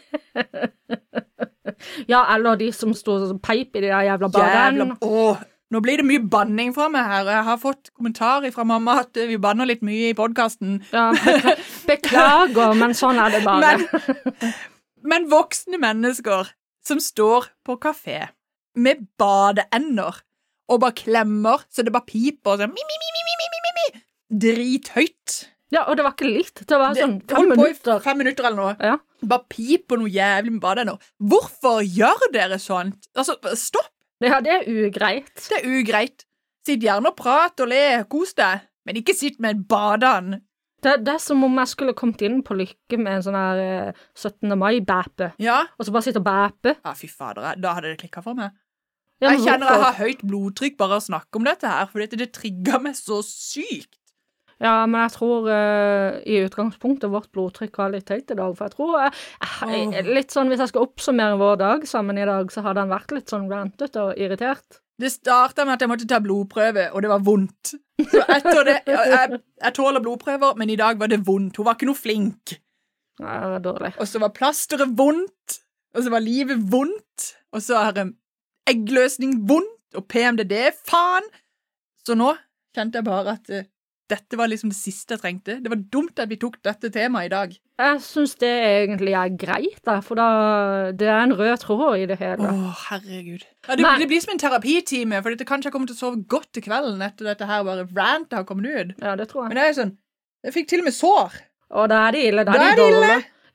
Ja, eller de som stod og peip i de der jævla badene. Åh, nå blir det mye banning fra meg her. Jeg har fått kommentarer fra mamma at vi banner litt mye i podcasten. Ja, beklager, men sånn er det bare. Men, men voksne mennesker som står på kafé med badeender og bare klemmer, så det bare piper og sånn mi, mi, mi, mi, mi, mi, mi, mi. Drithøyt. Ja, og det var ikke litt. Det var sånn det, fem minutter. Fem minutter eller noe. Ja. Bare piper noe jævlig med badeender. Hvorfor gjør dere sånt? Altså, stopp. Ja, det er ugreit. Det er ugreit. Sitt gjerne og prat og le, kos deg, men ikke sitt med en badeand. Det, det er som om jeg skulle kommet inn på Lykke med en sånn her eh, syttende mai-bæpe. Ja. Og så bare sitte og bæpe. Ja, fy fader, da hadde det klikket for meg. Ja, jeg kjenner jeg har høyt blodtrykk bare å snakke om dette her, for det, det trigger meg så sykt. Ja, men jeg tror uh, i utgangspunktet vårt blodtrykk var litt høyt i dag, for jeg tror uh, uh, litt sånn, hvis jeg skal oppsummere vår dag sammen i dag, så hadde han vært litt sånn rantet og irritert. Det startet med at jeg måtte ta blodprøve, og det var vondt. Så etter det, jeg, jeg, jeg tåler blodprøver, men i dag var det vondt. Hun var ikke noe flink. Nei, det var dårlig. Og så var plasteret vondt, og så var livet vondt, og så har jeg eggløsning vondt, og P M D D, faen! Så nå kjente jeg bare at uh, dette var liksom det siste jeg trengte. Det var dumt at vi tok dette temaet i dag. Jeg synes det egentlig er greit, da, for da, det er en rød tråd i det hele. Åh, herregud. Ja, det, det blir som en terapitime, for det kanskje jeg kommer til å sove godt til kvelden etter dette her bare rant har kommet ut. Ja, det tror jeg. Men det er sånn, jeg fikk til og med sår. Og da er det ille, da er, da det er det dårlig. ille.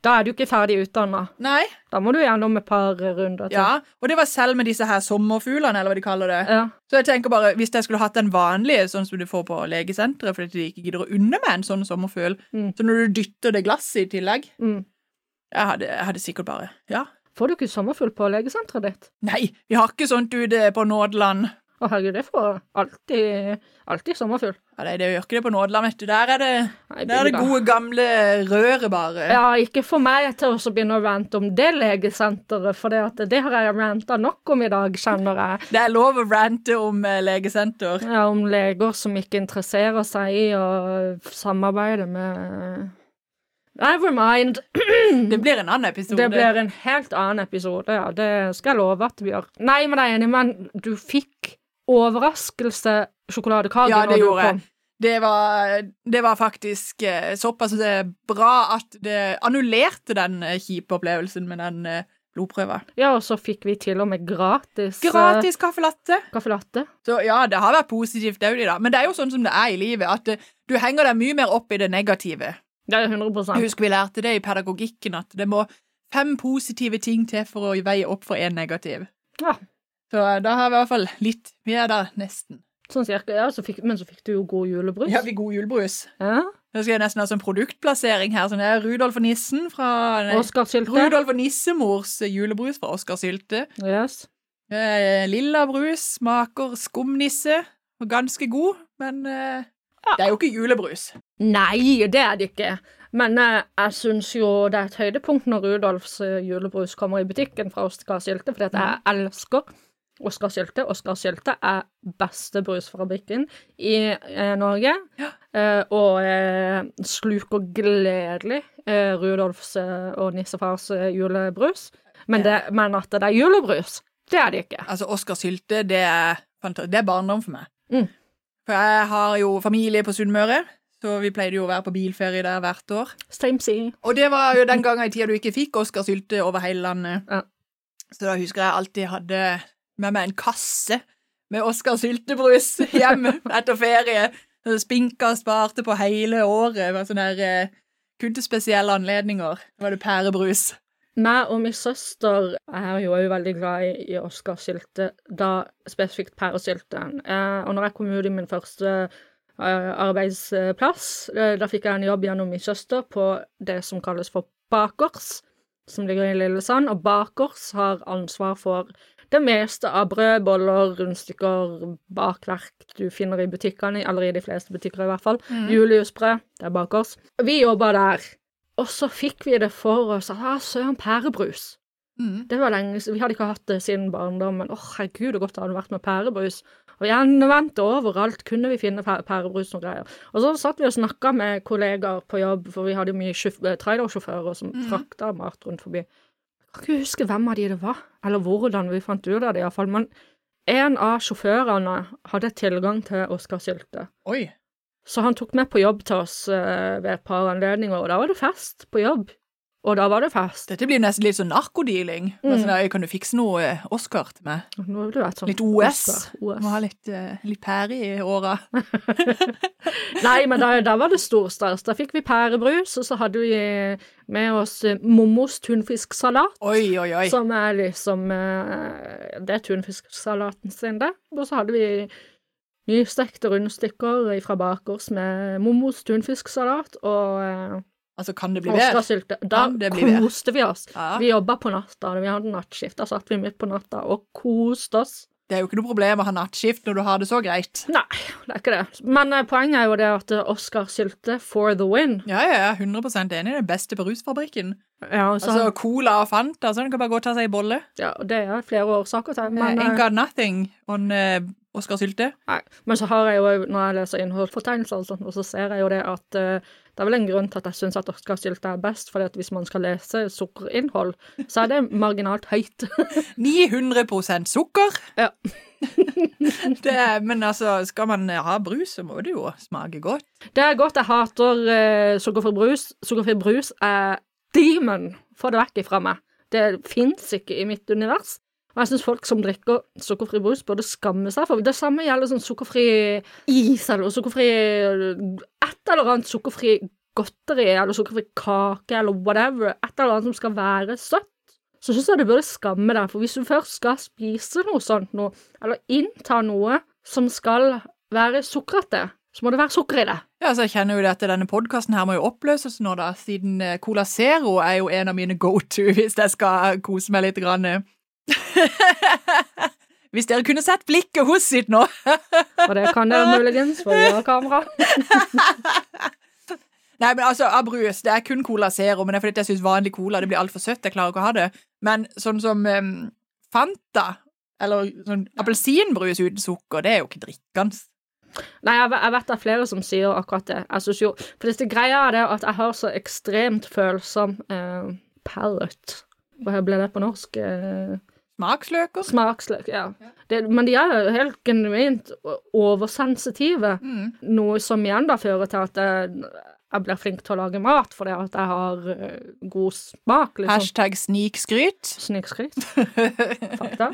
Da er du ikke ferdig utdannet. Nei. Da må du gjennom et par runder til. Ja, og det var selv med disse her sommerfuglene, eller hva de kaller det. Ja. Så jeg tenker bare, hvis jeg skulle hatt den vanlige, sånn som du får på legesenteret, fordi de ikke gidder å unne med en sånn sommerfugl, Mm. så når du dytter det glasset i tillegg, Mm. jeg hadde, jeg hadde sikkert bare, ja. Får du ikke sommerfugl på legesenteret ditt? Nei, vi har ikke sånt ute på Nådeland. Å herregud, det får alltid, alltid sommerfugl. Ja, nei, det gjør ikke det på Nådeland, vet du. Der er det, Nei, der er det da. gode gamle røret bare. Ja, ikke for meg til å begynne å rante om det legesenteret, for det, at det har jeg rantet nok om i dag, kjenner jeg. Det er lov å rante om eh, legesenter. Ja, om leger som ikke interesserer seg i å samarbeide med... Never mind. Det blir en annen episode. Det blir en helt annen episode, ja. Det skal jeg love at vi gjør. Nei, men jeg er enig, men du fikk overraskelse sjokoladekake Ja, det når du gjorde jeg. kom. Det var, det var faktisk eh, såpass eh, bra at det annullerte den eh, kjipe opplevelsen med den eh, blodprøva. Ja, og så fikk vi til og med gratis, Gratis kaffelatte. eh, kaffelatte. Så ja, det har vært positivt det er jo det da. Men det er jo sånn som det er i livet, at eh, du henger deg mye mer opp i det negative. Det er hundre prosent. Jeg husker vi lærte det i pedagogikken, at det må fem positive ting til for å veie opp for en negativ. Ja, Så eh, da har vi i hvert fall litt, vi er der nesten. sånn cirka. Ja, så fikk, men så fikk du jo god julebrus. Ja, vi god julebrus. Ja. Da skal jeg nesten ha sånn produktplassering her, sånn det er Rudolf og Nissen fra... nei, Oskar Sylte. Rudolf og Nissemors julebrus fra Oskar Sylte. Yes. Eh, Lilla brus, smaker skumnisse, og ganske god, men eh, det er jo ikke julebrus. Nei, det er det ikke. Men eh, jeg synes jo det er et høydepunkt når Rudolfs eh, julebrus kommer i butikken fra Oskar Sylte, fordi at jeg elsker Oskar Sylte. Oskar Sylte er beste brusfabrikken i eh, Norge, Ja. eh, og eh, sluker gledelig eh, Rudolfs eh, og Nissefars eh, julebrus. Men, det, men at det er julebrus, det er det ikke. Altså, Oskar Sylte, det er, fanta- det er barndom for meg. Mm. For jeg har jo familie på Sunnmøre, så vi pleide jo å være på bilferie der hvert år. Same see. Og det var jo den gangen i tida du ikke fikk Oskar Sylte over hele landet. Ja. Så da husker jeg alltid hadde med meg en kasse med Oskar Syltebrus hjem etter ferie. Så spinka og sparte på hele året. Det var sånne der, eh, kun til spesielle anledninger. Da var det pærebrus. Meg og min søster er jo også veldig glad i, i Oskar Sylte, da spesifikt pæresylten. Eh, og når jeg kom ut i min første eh, arbeidsplass, eh, da fikk jeg en jobb gjennom min søster på det som kalles for Bakers, som ligger i Lillesand, og Bakers har ansvar for det meste av brød, boller, rundstykker, bakverk du finner i butikkene, eller i de fleste butikker i hvert fall. Mm. Juliusbrød, det er Bakers. Vi jobba der. Og så fikk vi det for oss at ah, søren pærebrus. Mm. Det var lenge, vi hadde ikke hatt det siden barndommen. Åh, oh, herregud, det godt det hadde vært med pærebrus. Og gjenvendte overalt kunne vi finne pæ pærebrus og greier. Og så satt vi og snakket med kollegaer på jobb, for vi hadde mye trailersjåfører som Mm. fraktet mat rundt forbi. Jeg kan ikke huske hvem av de det var, eller hvordan vi fant ut av det i hvert fall, men en av sjåførene hadde tilgang til Oskar Sylte. Oi. Så han tok med på jobb til oss uh, ved et par anledninger, og da var det fest på jobb. Og da var det fest. Dette blir nesten litt sånn narkodealing. Mm. Sånn der, kan du fikse noe eh, Oscar til meg? Nå har du vært sånn Litt O S. Oscar, O S. Må ha litt, eh, litt pære i åra. Nei, men da, da var det stor stas. Da fikk vi pærebrus, og så hadde vi med oss eh, Mommos tunfisksalat, Oi, oi, oi. som er liksom eh, det er tunfisksalaten sin, det. Og så hadde vi nystekte rundstykker fra Bakers med Mommos tunfisksalat og eh, Altså, kan det bli Oskar bedre? Sylte. Da Kan det bli bedre? koste vi oss. Ja. Vi jobba på natta, vi hadde nattskift. Da satt vi midt på natta og koste oss. Det er jo ikke noe problem å ha nattskift når du har det så greit. Nei, det er ikke det. Men eh, poenget er jo det at eh, Oskar Sylte for the win. Ja, ja, jeg er hundre prosent enig i den beste brusfabrikken. Ja, så, Altså, cola og Fanta, så den kan bare gå og ta seg i bolle. ja, det er flere årsaker til. Men, Men, Ain't eh, got nothing on uh, Oskar Sylte. nei. Men så har jeg jo, når jeg leser innholdsfortegnelser og sånt, og så ser jeg jo det at eh, det er vel en grunn til at jeg synes at Oskar Sylte er best, fordi at hvis man skal lese sukkerinnhold, så er det marginalt høyt. ni hundre prosent sukker. Ja. Det er, men altså, skal man ha brus, så må det jo smake godt. Det er godt jeg hater uh, sukkerfri brus. Sukkerfri brus er demon. Få det vekk ifra meg. Det finnes ikke i mitt univers. Og jeg synes folk som drikker sukkerfri brus burde skamme seg for. Det samme gjelder sånn sukkerfri is eller sukkerfri et eller annet sukkerfri godteri, eller sukkerfri kake, eller whatever, et eller annet som skal være søtt, så synes jeg du burde skamme deg, for hvis du først skal spise noe sånt noe, eller innta noe som skal være sukkerete, så må det være sukker i det. Ja, så jeg kjenner jo det at denne podcasten her må jo oppløses nå da, siden Cola Zero er jo en av mine go-to hvis jeg skal kose meg litt grann. Hvis dere kunne sett blikket hos sitt nå. Og det kan dere muligens, for vi har kamera. Nei, men altså, av brus, det er kun Cola Zero, men det er fordi jeg synes vanlig cola, det blir alt for søtt, jeg klarer ikke å ha det. Men sånn som um, Fanta, eller sånn appelsinbrus uten sukker, det er jo ikke drikkende. Nei, jeg, jeg vet det er flere som sier akkurat det. Jeg synes jo, for det greia er det at jeg har så ekstremt følsom uh, palate. Hva ble det på norsk? Uh, Smaksløker? Smaksløk, ja. Det, men de er jo helt genuint oversensitive. Mm. Noe som igjen da fører til at jeg, jeg blir flink til å lage mat, fordi at jeg har uh, god smak. Liksom. Hashtag snikskryt. Snikskryt. Fakta.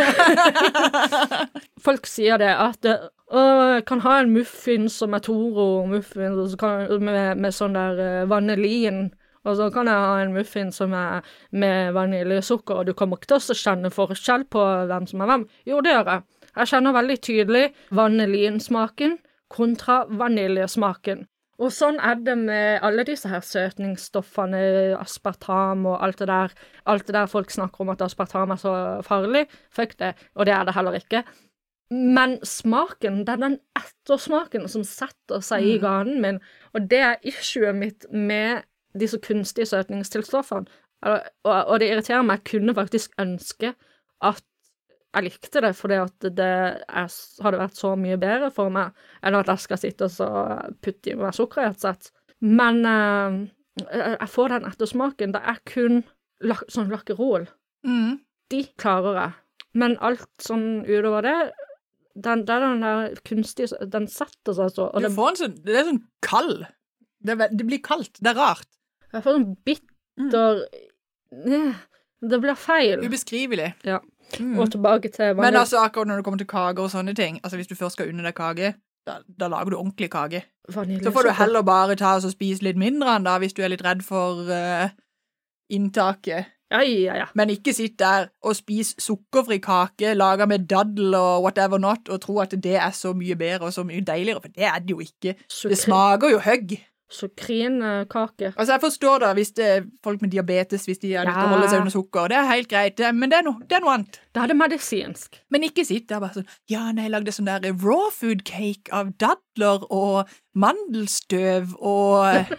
Folk sier det at å, jeg kan ha en muffin som er Toro-muffin med, med sånn der uh, vanilin. Og så kan jeg ha en muffin som er med vaniljesukker, og du kommer ikke til å kjenne forskjell på hvem som er hvem. Jo, det gjør jeg. Jeg kjenner veldig tydelig vanilinsmaken kontra vaniljesmaken. Og sånn er det med alle disse her søtningsstoffene, aspartam og alt det der. Alt det der folk snakker om at aspartam er så farlig. Fuck det, og det er det heller ikke. Men smaken, det er den ettersmaken som setter seg i ganen min, og det er issuet mitt med disse kunstige søtningstilstoffene. Og, og, og det irriterer meg. Jeg kunne faktisk ønske at jeg likte det, fordi at det er, hadde vært så mye bedre for meg enn at jeg skal sitte og så putte i meg sukker i et sett. Men uh, jeg får den ettersmaken. Det er kun lak, sånn lakkerol. Mm. De klarer jeg. Men alt sånn utover det, den, den der kunstige, den setter seg så. Og du det, får en sånn, det er sånn kald. Det, det blir kaldt. Det er rart. Jeg får sånn bitter mm. Det blir feil. Ubeskrivelig. Ja. Mm. Og tilbake til Men altså, akkurat når det kommer til kager og sånne ting, altså hvis du først skal unne deg kage, da, da lager du ordentlig kage. Vanilje, så får du heller bare ta og spise litt mindre enn da, hvis du er litt redd for uh, inntaket. Ja, ja, ja. Men ikke sitt der og spis sukkerfri kake, laget med daddel og whatever not, og tro at det er så mye bedre og så mye deiligere, for det er det jo ikke. Sukri. Det smaker jo høgg. Sukrinkake. Altså, jeg forstår da, hvis det er folk med diabetes, hvis de er nødt til å holde seg under sukker, det er helt greit, det, men det er, no, det er noe annet. Det er det medisinsk. Men ikke sitt der bare sånn, ja, nei, jeg lagde sånn der raw food cake av dadler og mandelstøv og,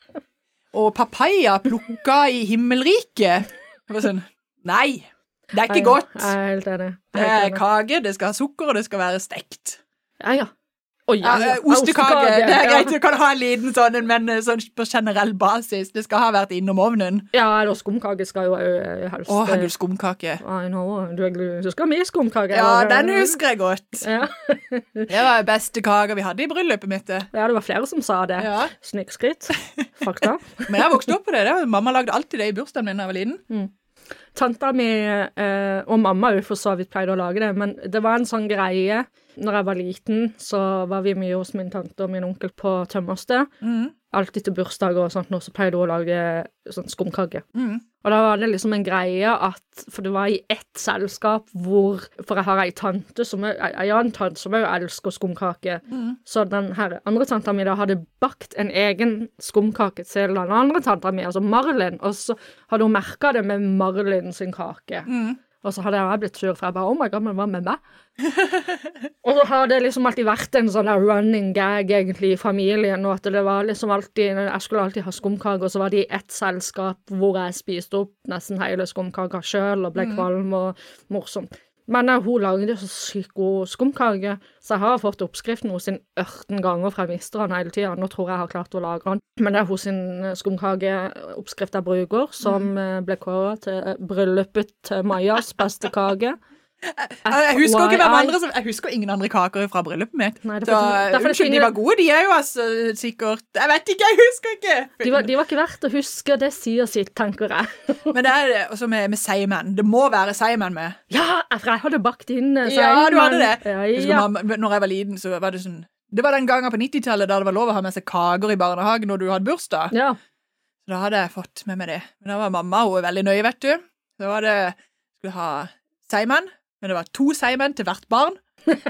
og papaya plukket i himmelriket. Det var sånn, nei, det er ikke ja, godt. Jeg er helt enig. Det er kake, det skal ha sukker, og det skal være stekt. Ja, ja. Oh, ja, ja. Ostekake, det er greit, du kan ha en liten sånn, men sånn på generell basis, det skal ha vært innom ovnen. Ja, eller skumkake skal jo helst. Åh, har du skumkake? I know, du, du skal ha mye skumkake. Ja, den husker jeg godt. Ja. Det var beste kake vi hadde i bryllupet mitt. Ja, det var flere som sa det. Ja. Snikskritt, fakta. Men jeg vokste opp på det, det. Mamma lagde alltid det i bursdagen min da jeg var liten. Mm. Tanta mi eh, og mamma jo for så vidt pleide å lage det, men det var en sånn greie. Når jeg var liten, så var vi mye hos min tante og min onkel på tømmersted. Mm. Alltid til bursdager og sånt, og så pleide hun å lage sånn skumkake. Mm. Og da var det liksom en greie at, for det var i ett selskap hvor, for jeg har en tante som er, jeg har en tante som også elsker skumkake, mm. så den her andre tanta mi da hadde bakt en egen skumkake til den andre tanta mi, altså Marlin, og så hadde hun merket det med Marlin sin kake. Mm. Og så hadde jeg blitt sur, for jeg bare, oh my god, men hva med meg? Og så har det liksom alltid vært en sånn running gag egentlig i familien, og at det var liksom alltid, jeg skulle alltid ha skumkake, og så var det i ett selskap hvor jeg spiste opp nesten hele skumkaka selv, og ble kvalm og morsomt. Men uh, hun lagde så sykt god skumkake, så jeg har fått oppskriften hos sin ørten ganger, for jeg mister den hele tiden. Nå tror jeg jeg har klart å lage den. Men det er hos sin skumkakeoppskrift jeg bruker, som uh, ble kåret til bryllupet til Majas beste kake. Jeg, jeg, husker ikke hvem andre som, jeg husker ingen andre kaker fra bryllupet mitt. Nei, så, unnskyld, de var gode, de er jo altså sikkert, jeg vet ikke, jeg husker ikke. De var, de var ikke verdt å huske, det sier sitt, tenker jeg. Men det er det også med, med seigmenn, det må være seigmenn med. Ja, for jeg hadde bakt inn seigmenn. Ja, du hadde det. Ja, ja. Husker, når jeg var liten, så var det sånn, det var den gangen på nittitallet da det var lov å ha med seg kager i barnehagen når du hadde bursdag. Ja. Så da hadde jeg fått med meg det. Men da var mamma, hun var veldig nøye, vet du. Så var det, skulle ha seigmenn, men det var to seigmenn til hvert barn.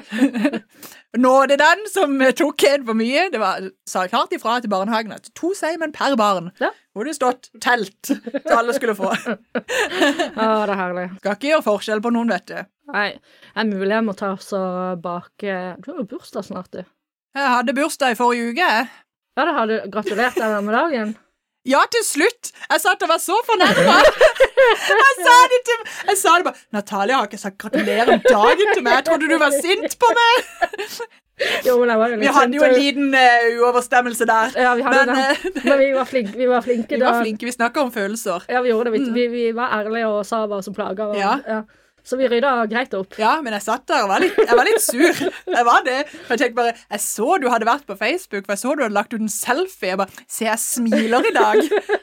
Nå er det den som tok en for mye. Det var, sa klart ifra til barnehagen at to seigmenn per barn. Ja. Hvor det stått telt, så alle skulle få. Ja, det er herlig. Skal ikke gjøre forskjell på noen, vet du. Nei, jeg er mulig jeg må ta oss og bake. Du har jo bursdag snart, du. Jeg hadde bursdag i forrige uke. Ja, det hadde gratulert deg med dagen. Ja, til slutt. Jeg sa at jeg var så fornærmet. Jeg sa det til Jeg sa det bare, Natalia har ikke sagt gratulerer om dagen til meg. Jeg trodde du var sint på meg. Jo, men jeg var jo litt Vi hadde jo en liten uh, uoverstemmelse der. Ja, vi hadde men, det. Uh, men vi var flinke. Vi var flinke, vi var da. flinke, vi snakket om følelser. Ja, vi gjorde det. Vi, Mm. vi, vi var ærlige og sa hva som plager. Og, Ja. ja. Så vi rydda greit opp. Ja, men jeg satt der og var litt, jeg var litt sur. Jeg var det. For jeg tenkte bare, jeg så du hadde vært på Facebook, for jeg så du hadde lagt ut en selfie. Jeg bare, se, jeg smiler i dag.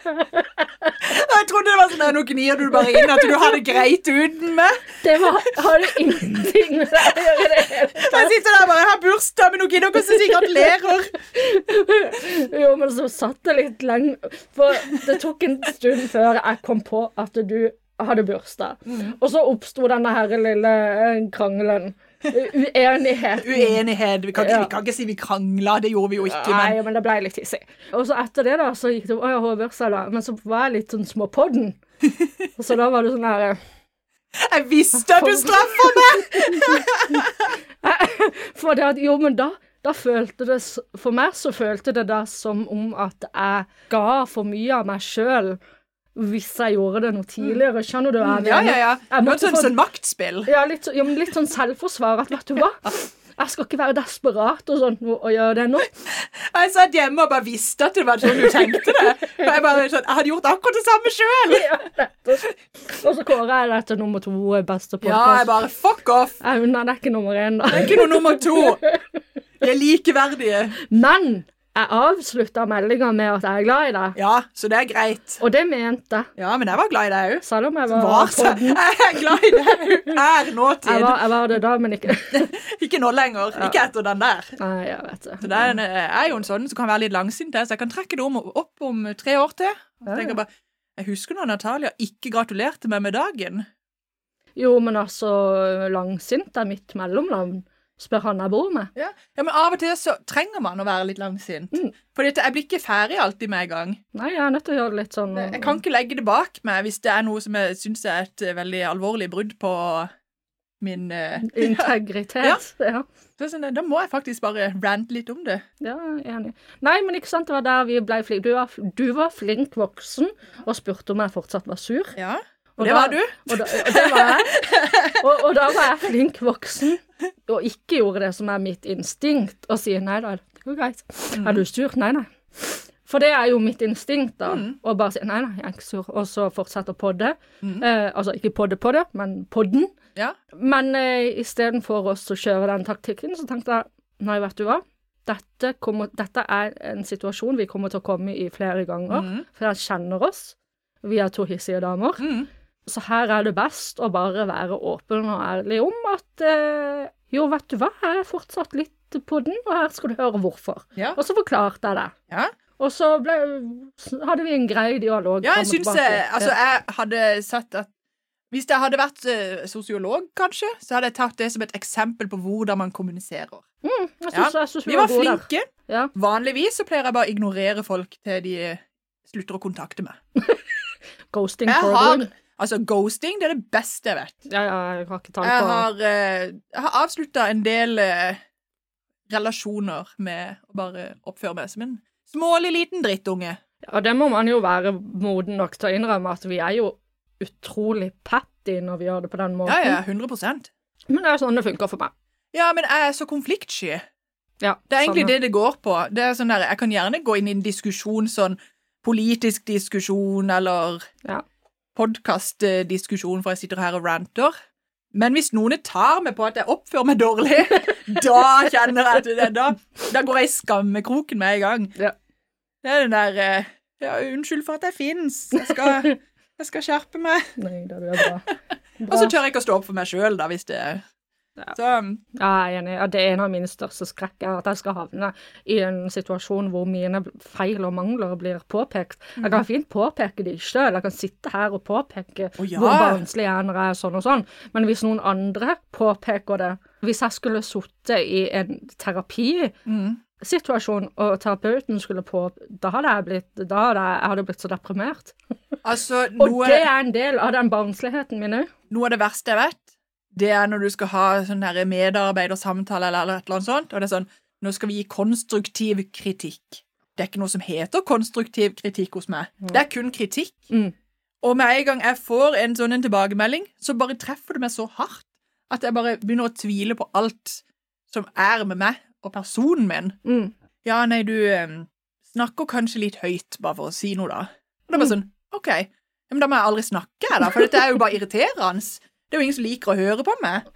Og jeg trodde det var sånn, nå gnir du bare inn at du hadde greit uten meg. Det var, hadde ingenting med deg å gjøre det. Jeg sitter der bare, jeg har bursdag, men nå gidder dere å si gratulerer. Jo, men så satt det litt lenge, for det tok en stund før jeg kom på at du hadde bursdag. Mm. Og så oppstod denne her lille krangelen. Uenighet. Uenighet. Vi kan, ikke, Ja. vi kan ikke si vi krangla, det gjorde vi jo ikke. Nei, Men men det ble litt hissig. Og så etter det da, så gikk det, å, jeg har bursdag da. Men så var jeg litt sånn småpodden. Og så da var det sånn her... jeg visste at du straffer meg! For det at, jo, men da, da følte det, s- for meg så følte det da som om at jeg ga for mye av meg selv hvis jeg gjorde det noe tidligere. Skjønner du hva jeg Ja, mener? ja, ja. Jeg Det var måtte sånn, få- sånn maktspill. Ja, litt, så- ja, men litt sånn selvforsvar, at vet du hva? Jeg skal ikke være desperat og sånn, og, og gjøre det nå. Jeg satt hjemme og bare visste at det var sånn du tenkte det. For jeg bare sånn, jeg hadde gjort akkurat det samme selv. Ja, nettopp. Og så kårer jeg det til nummer to beste Ja, podcast. jeg bare, fuck off. Jeg unner det ikke nummer én da. Det er ikke noe nummer to. Vi er likeverdige. Men jeg avsluttet meldingen med at jeg er glad i deg. Ja, så det er greit. Og det mente jeg. Ja, men jeg var glad i deg også. Selv om jeg var Var så, podden. jeg er glad i deg også. Er nå Jeg til. var, jeg var det da, men ikke. Ikke nå lenger. Ikke etter den der. Nei, jeg vet det. Så det er, en, er jo en sånn som kan være litt langsint, så jeg kan trekke det om, opp om tre år til. Så tenker jeg bare, jeg husker når Natalia ikke gratulerte meg med dagen. Jo, men altså, langsint er mitt mellomnavn. Spør han jeg bor med. Ja. ja, men av og til så trenger man å være litt langsint. Mm. For jeg blir ikke ferdig alltid med en gang. Nei, jeg er nødt til å gjøre det litt sånn. Jeg kan ikke legge det bak meg hvis det er noe som jeg synes er et eh, veldig alvorlig brudd på min... eh, Integritet. Ja. Ja. så sånn, da må jeg faktisk bare rante litt om det. Ja, enig. Nei, men ikke sant, det var der vi ble flink. Du var, du var flink voksen og spurte om jeg fortsatt var sur. Ja, Og det da- var du. Og da, og det var jeg. Og, og da var jeg flink voksen, og ikke gjorde det som er mitt instinkt, og sier nei da, det går greit. Mm. Er du sur? Nei, nei. For det er jo mitt instinkt da, og bare si nei, nei, jeg er ikke sur, og så fortsette å podde. Mm. Eh, altså ikke podde på det, men podden. Ja. Men eh, i stedet for oss å kjøre den taktikken, så tenkte jeg, nei, vet du hva? Dette, kommer, dette er en situasjon vi kommer til å komme i flere ganger, Mm. for jeg kjenner oss. Vi er to hissige damer. Mm. Så her er det best å bare være åpen og ærlig om at eh, jo, vet du hva, jeg er fortsatt litt på den, og her skal du høre hvorfor. Ja. Og så forklarte jeg det. Ja. Og så ble, hadde vi en grei dialog. Ja, fram jeg og synes, tilbake. eh, altså, jeg hadde sett at hvis jeg hadde vært eh, sosiolog, kanskje, så hadde jeg tatt det som et eksempel på hvordan man kommuniserer. Jeg synes, Ja. jeg synes vi, Vi var gode der. flinke. Ja. Vanligvis så pleier jeg bare å ignorere folk til de eh, slutter å kontakte meg. Ghosting Jeg for har, good. altså, ghosting, det er det beste jeg vet. Ja, ja, jeg har ikke tall Jeg på. har, eh, jeg har avsluttet en del eh, relasjoner med å bare oppføre meg som en smålig liten drittunge. Ja, det må man jo være moden nok til å innrømme, at vi er jo utrolig petty når vi gjør det på den måten. Ja, ja, hundre prosent. Men det er sånn det funker for meg. Ja, men jeg er så konfliktsky. Ja, Det er egentlig samme. det det går på. Det er sånn der, jeg kan gjerne gå inn i en diskusjon, sånn politisk diskusjon, eller Ja. podcastdiskusjon, for jeg sitter her og ranter. Men hvis noen tar meg på at jeg oppfører meg dårlig, da kjenner jeg at det, da, da går jeg i skammekroken med en gang. Ja. Det er den der, eh, ja, unnskyld for at jeg finnes. Jeg skal, jeg skal skjerpe meg. Nei, det er bra. Og så tør jeg ikke å stå opp for meg selv, da, hvis det Ja. Så, ja, jeg er enig. Ja, det er en av mine største skrekker, at jeg skal havne i en situasjon hvor mine feil og mangler blir påpekt. Jeg kan fint påpeke de selv, jeg kan sitte her og påpeke oh, ja. hvor barnslig jeg er når jeg er sånn og sånn, men hvis noen andre påpeker det, hvis jeg skulle sitte i en terapisituasjon, mm. og terapeuten skulle på, da hadde jeg blitt, da hadde jeg, jeg hadde blitt så deprimert. Altså, og det er en del av den barnsligheten min også. Noe av det verste jeg vet, det er når du skal ha sånn her medarbeidersamtale eller, eller et eller annet sånt, og det er sånn, nå skal vi gi konstruktiv kritikk. Det er ikke noe som heter konstruktiv kritikk hos meg. Mm. Det er kun kritikk. Mm. Og med en gang jeg får en sånn en tilbakemelding, så bare treffer det meg så hardt, at jeg bare begynner å tvile på alt som er med meg og personen min. Mm. Ja, nei, du um, snakker kanskje litt høyt, bare for å si noe da. Og det er bare sånn, ok, men da må jeg aldri snakke her da, for dette er jo bare irriterende. Det er jo ingen som liker å høre på meg.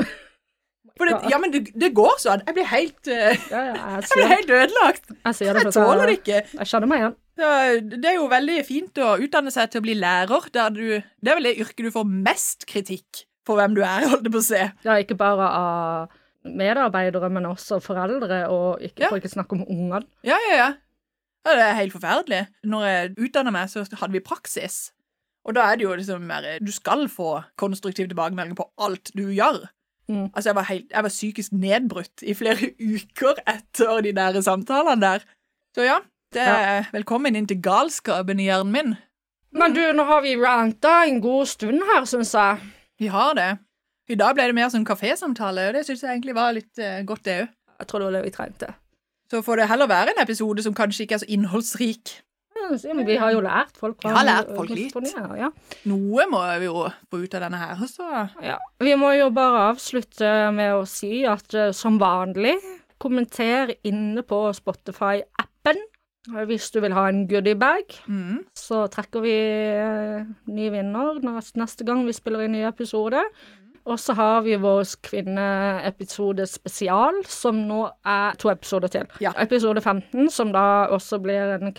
For det, ja, men det, det går sånn. Jeg blir helt, uh, ja, ja, jeg, jeg blir helt ødelagt. Jeg, sier det jeg tåler det ikke. Jeg skjønner meg igjen. Så, det er jo veldig fint å utdanne seg til å bli lærer, der du, det er vel det yrket du får mest kritikk for hvem du er, holdt det på å se. Ja, ikke bare av medarbeidere, men også foreldre, og ikke, ja. For ikke snakke om ungene. Ja, ja, ja. Ja, det er helt forferdelig. Når jeg utdannet meg, så hadde vi praksis. Og da er det jo liksom mer, du skal få konstruktiv tilbakemelding på alt du gjør. Mm. Altså, jeg var, helt, jeg var psykisk nedbrutt i flere uker etter de der samtalene der. Så ja, det er ja. Velkommen inn til galskapen i hjernen min. Men du, nå har vi rantet en god stund her, synes jeg. Vi har det. I dag ble det mer sånn kafésamtale, og det synes jeg egentlig var litt uh, godt det jo. Jeg tror det var det vi trengte. Så får det heller være en episode som kanskje ikke er så innholdsrik. Men vi har jo lært folk. Vi har lært folk litt. Ja. Noe må vi jo få ut av denne her. Så. Ja. Vi må jo bare avslutte med å si at uh, som vanlig, kommenter inne på Spotify-appen. Hvis du vil ha en goodiebag, mm. så trekker vi uh, ny vinner neste gang vi spiller en ny episode. Og så har vi vår kvinneepisode spesial, som nå er to episoder til. Ja. Episode femten, som da også blir en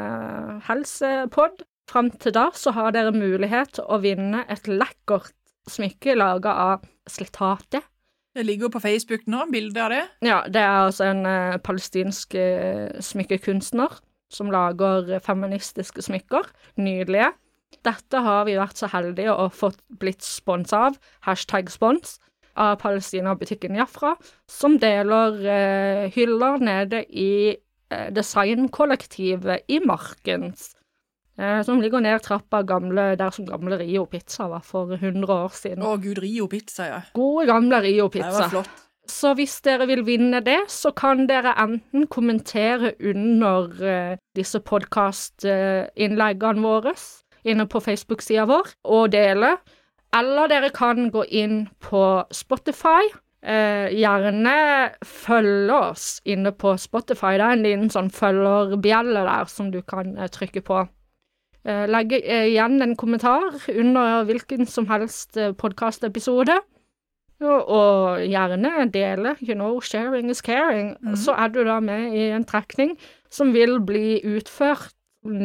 kvinnehelsepod. Frem til da så har dere mulighet til å vinne et lekkert smykke laget av slitate. Det ligger på Facebook nå, bilder av det. Ja, det er altså en uh, palestinsk uh, smykkekunstner som lager feministiske smykker. Nydelige. Dette har vi vært så heldige å få blitt spons av, hashtag spons, av Palestina-butikken Jafra, som deler eh, hyller nede i eh, designkollektivet i Markens, eh, som ligger ned trappa gamle, der som gamle Rio Pizza var for hundre år siden. Å Gud, Rio Pizza, ja. Gode gamle Rio Pizza. Det var flott. Så hvis dere vil vinne det, så kan dere enten kommentere under eh, disse podcast-innleggene våre, inne på Facebook-siden vår, og dele. Eller dere kan gå inn på Spotify. Eh, gjerne følge oss inne på Spotify. Det er en liten sånn følgerbjelle der som du kan eh, trykke på. Eh, legge eh, igjen en kommentar under hvilken som helst eh, podcast-episode. Og, og gjerne dele. You know, sharing is caring. Mm. Så er du da med i en trekning som vil bli utført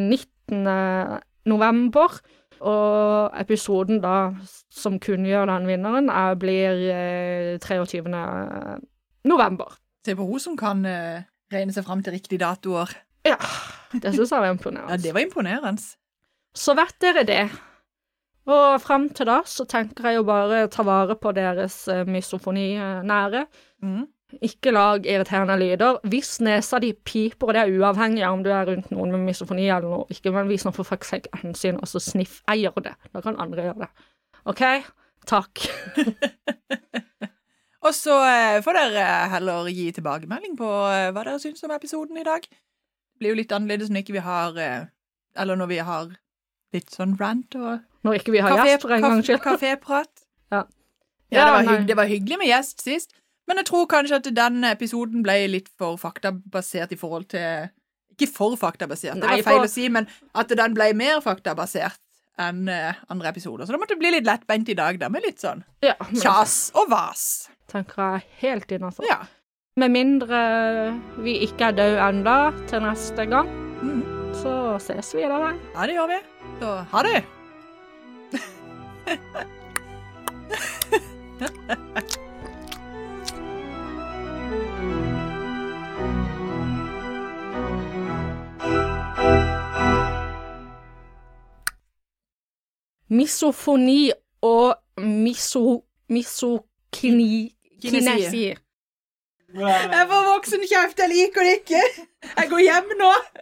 nittende november, og episoden da, som kunngjør den vinneren, er, blir eh, treogtyvende november. Se på hun som kan eh, regne seg frem til riktige datoer. Ja, det synes jeg var imponerende. Ja, det var imponerende. Så vet dere det. Og frem til da, så tenker jeg jo bare ta vare på deres eh, misofoni nære. Mm. Ikke lag irriterende lyder. Hvis nesa di piper, og det er uavhengig av om du er rundt noen med misofoni eller noe, ikke, men vis noe for fuck's sake hensyn, og så sniff. Jeg gjør det. Da kan andre gjøre det. Ok? Takk. Og så eh, får dere heller gi tilbakemelding på eh, hva dere synes om episoden i dag. Det blir jo litt annerledes når ikke vi har, eh, eller når vi har litt sånn rant og når ikke vi har kafé, gjest for en gang skyld. Kaféprat. Ja. Ja, det var, hygg, det var hyggelig med gjest sist. Men jeg tror kanskje at den episoden ble litt for faktabasert i forhold til, ikke for faktabasert, det var Nei, feil for... å si, men at den ble mer faktabasert enn uh, andre episoder. Så det måtte bli litt lettbeint i dag da, med litt sånn ja, kjas og vas. Tenker jeg helt innenfor. Ja. Med mindre vi ikke er død enda til neste gang, mm. så ses vi da. Ja, det gjør vi. Så ha det! misofoni og miso, misokini, kinesi. Jeg får voksen kjeft, jeg liker det ikke. Jeg går hjem nå.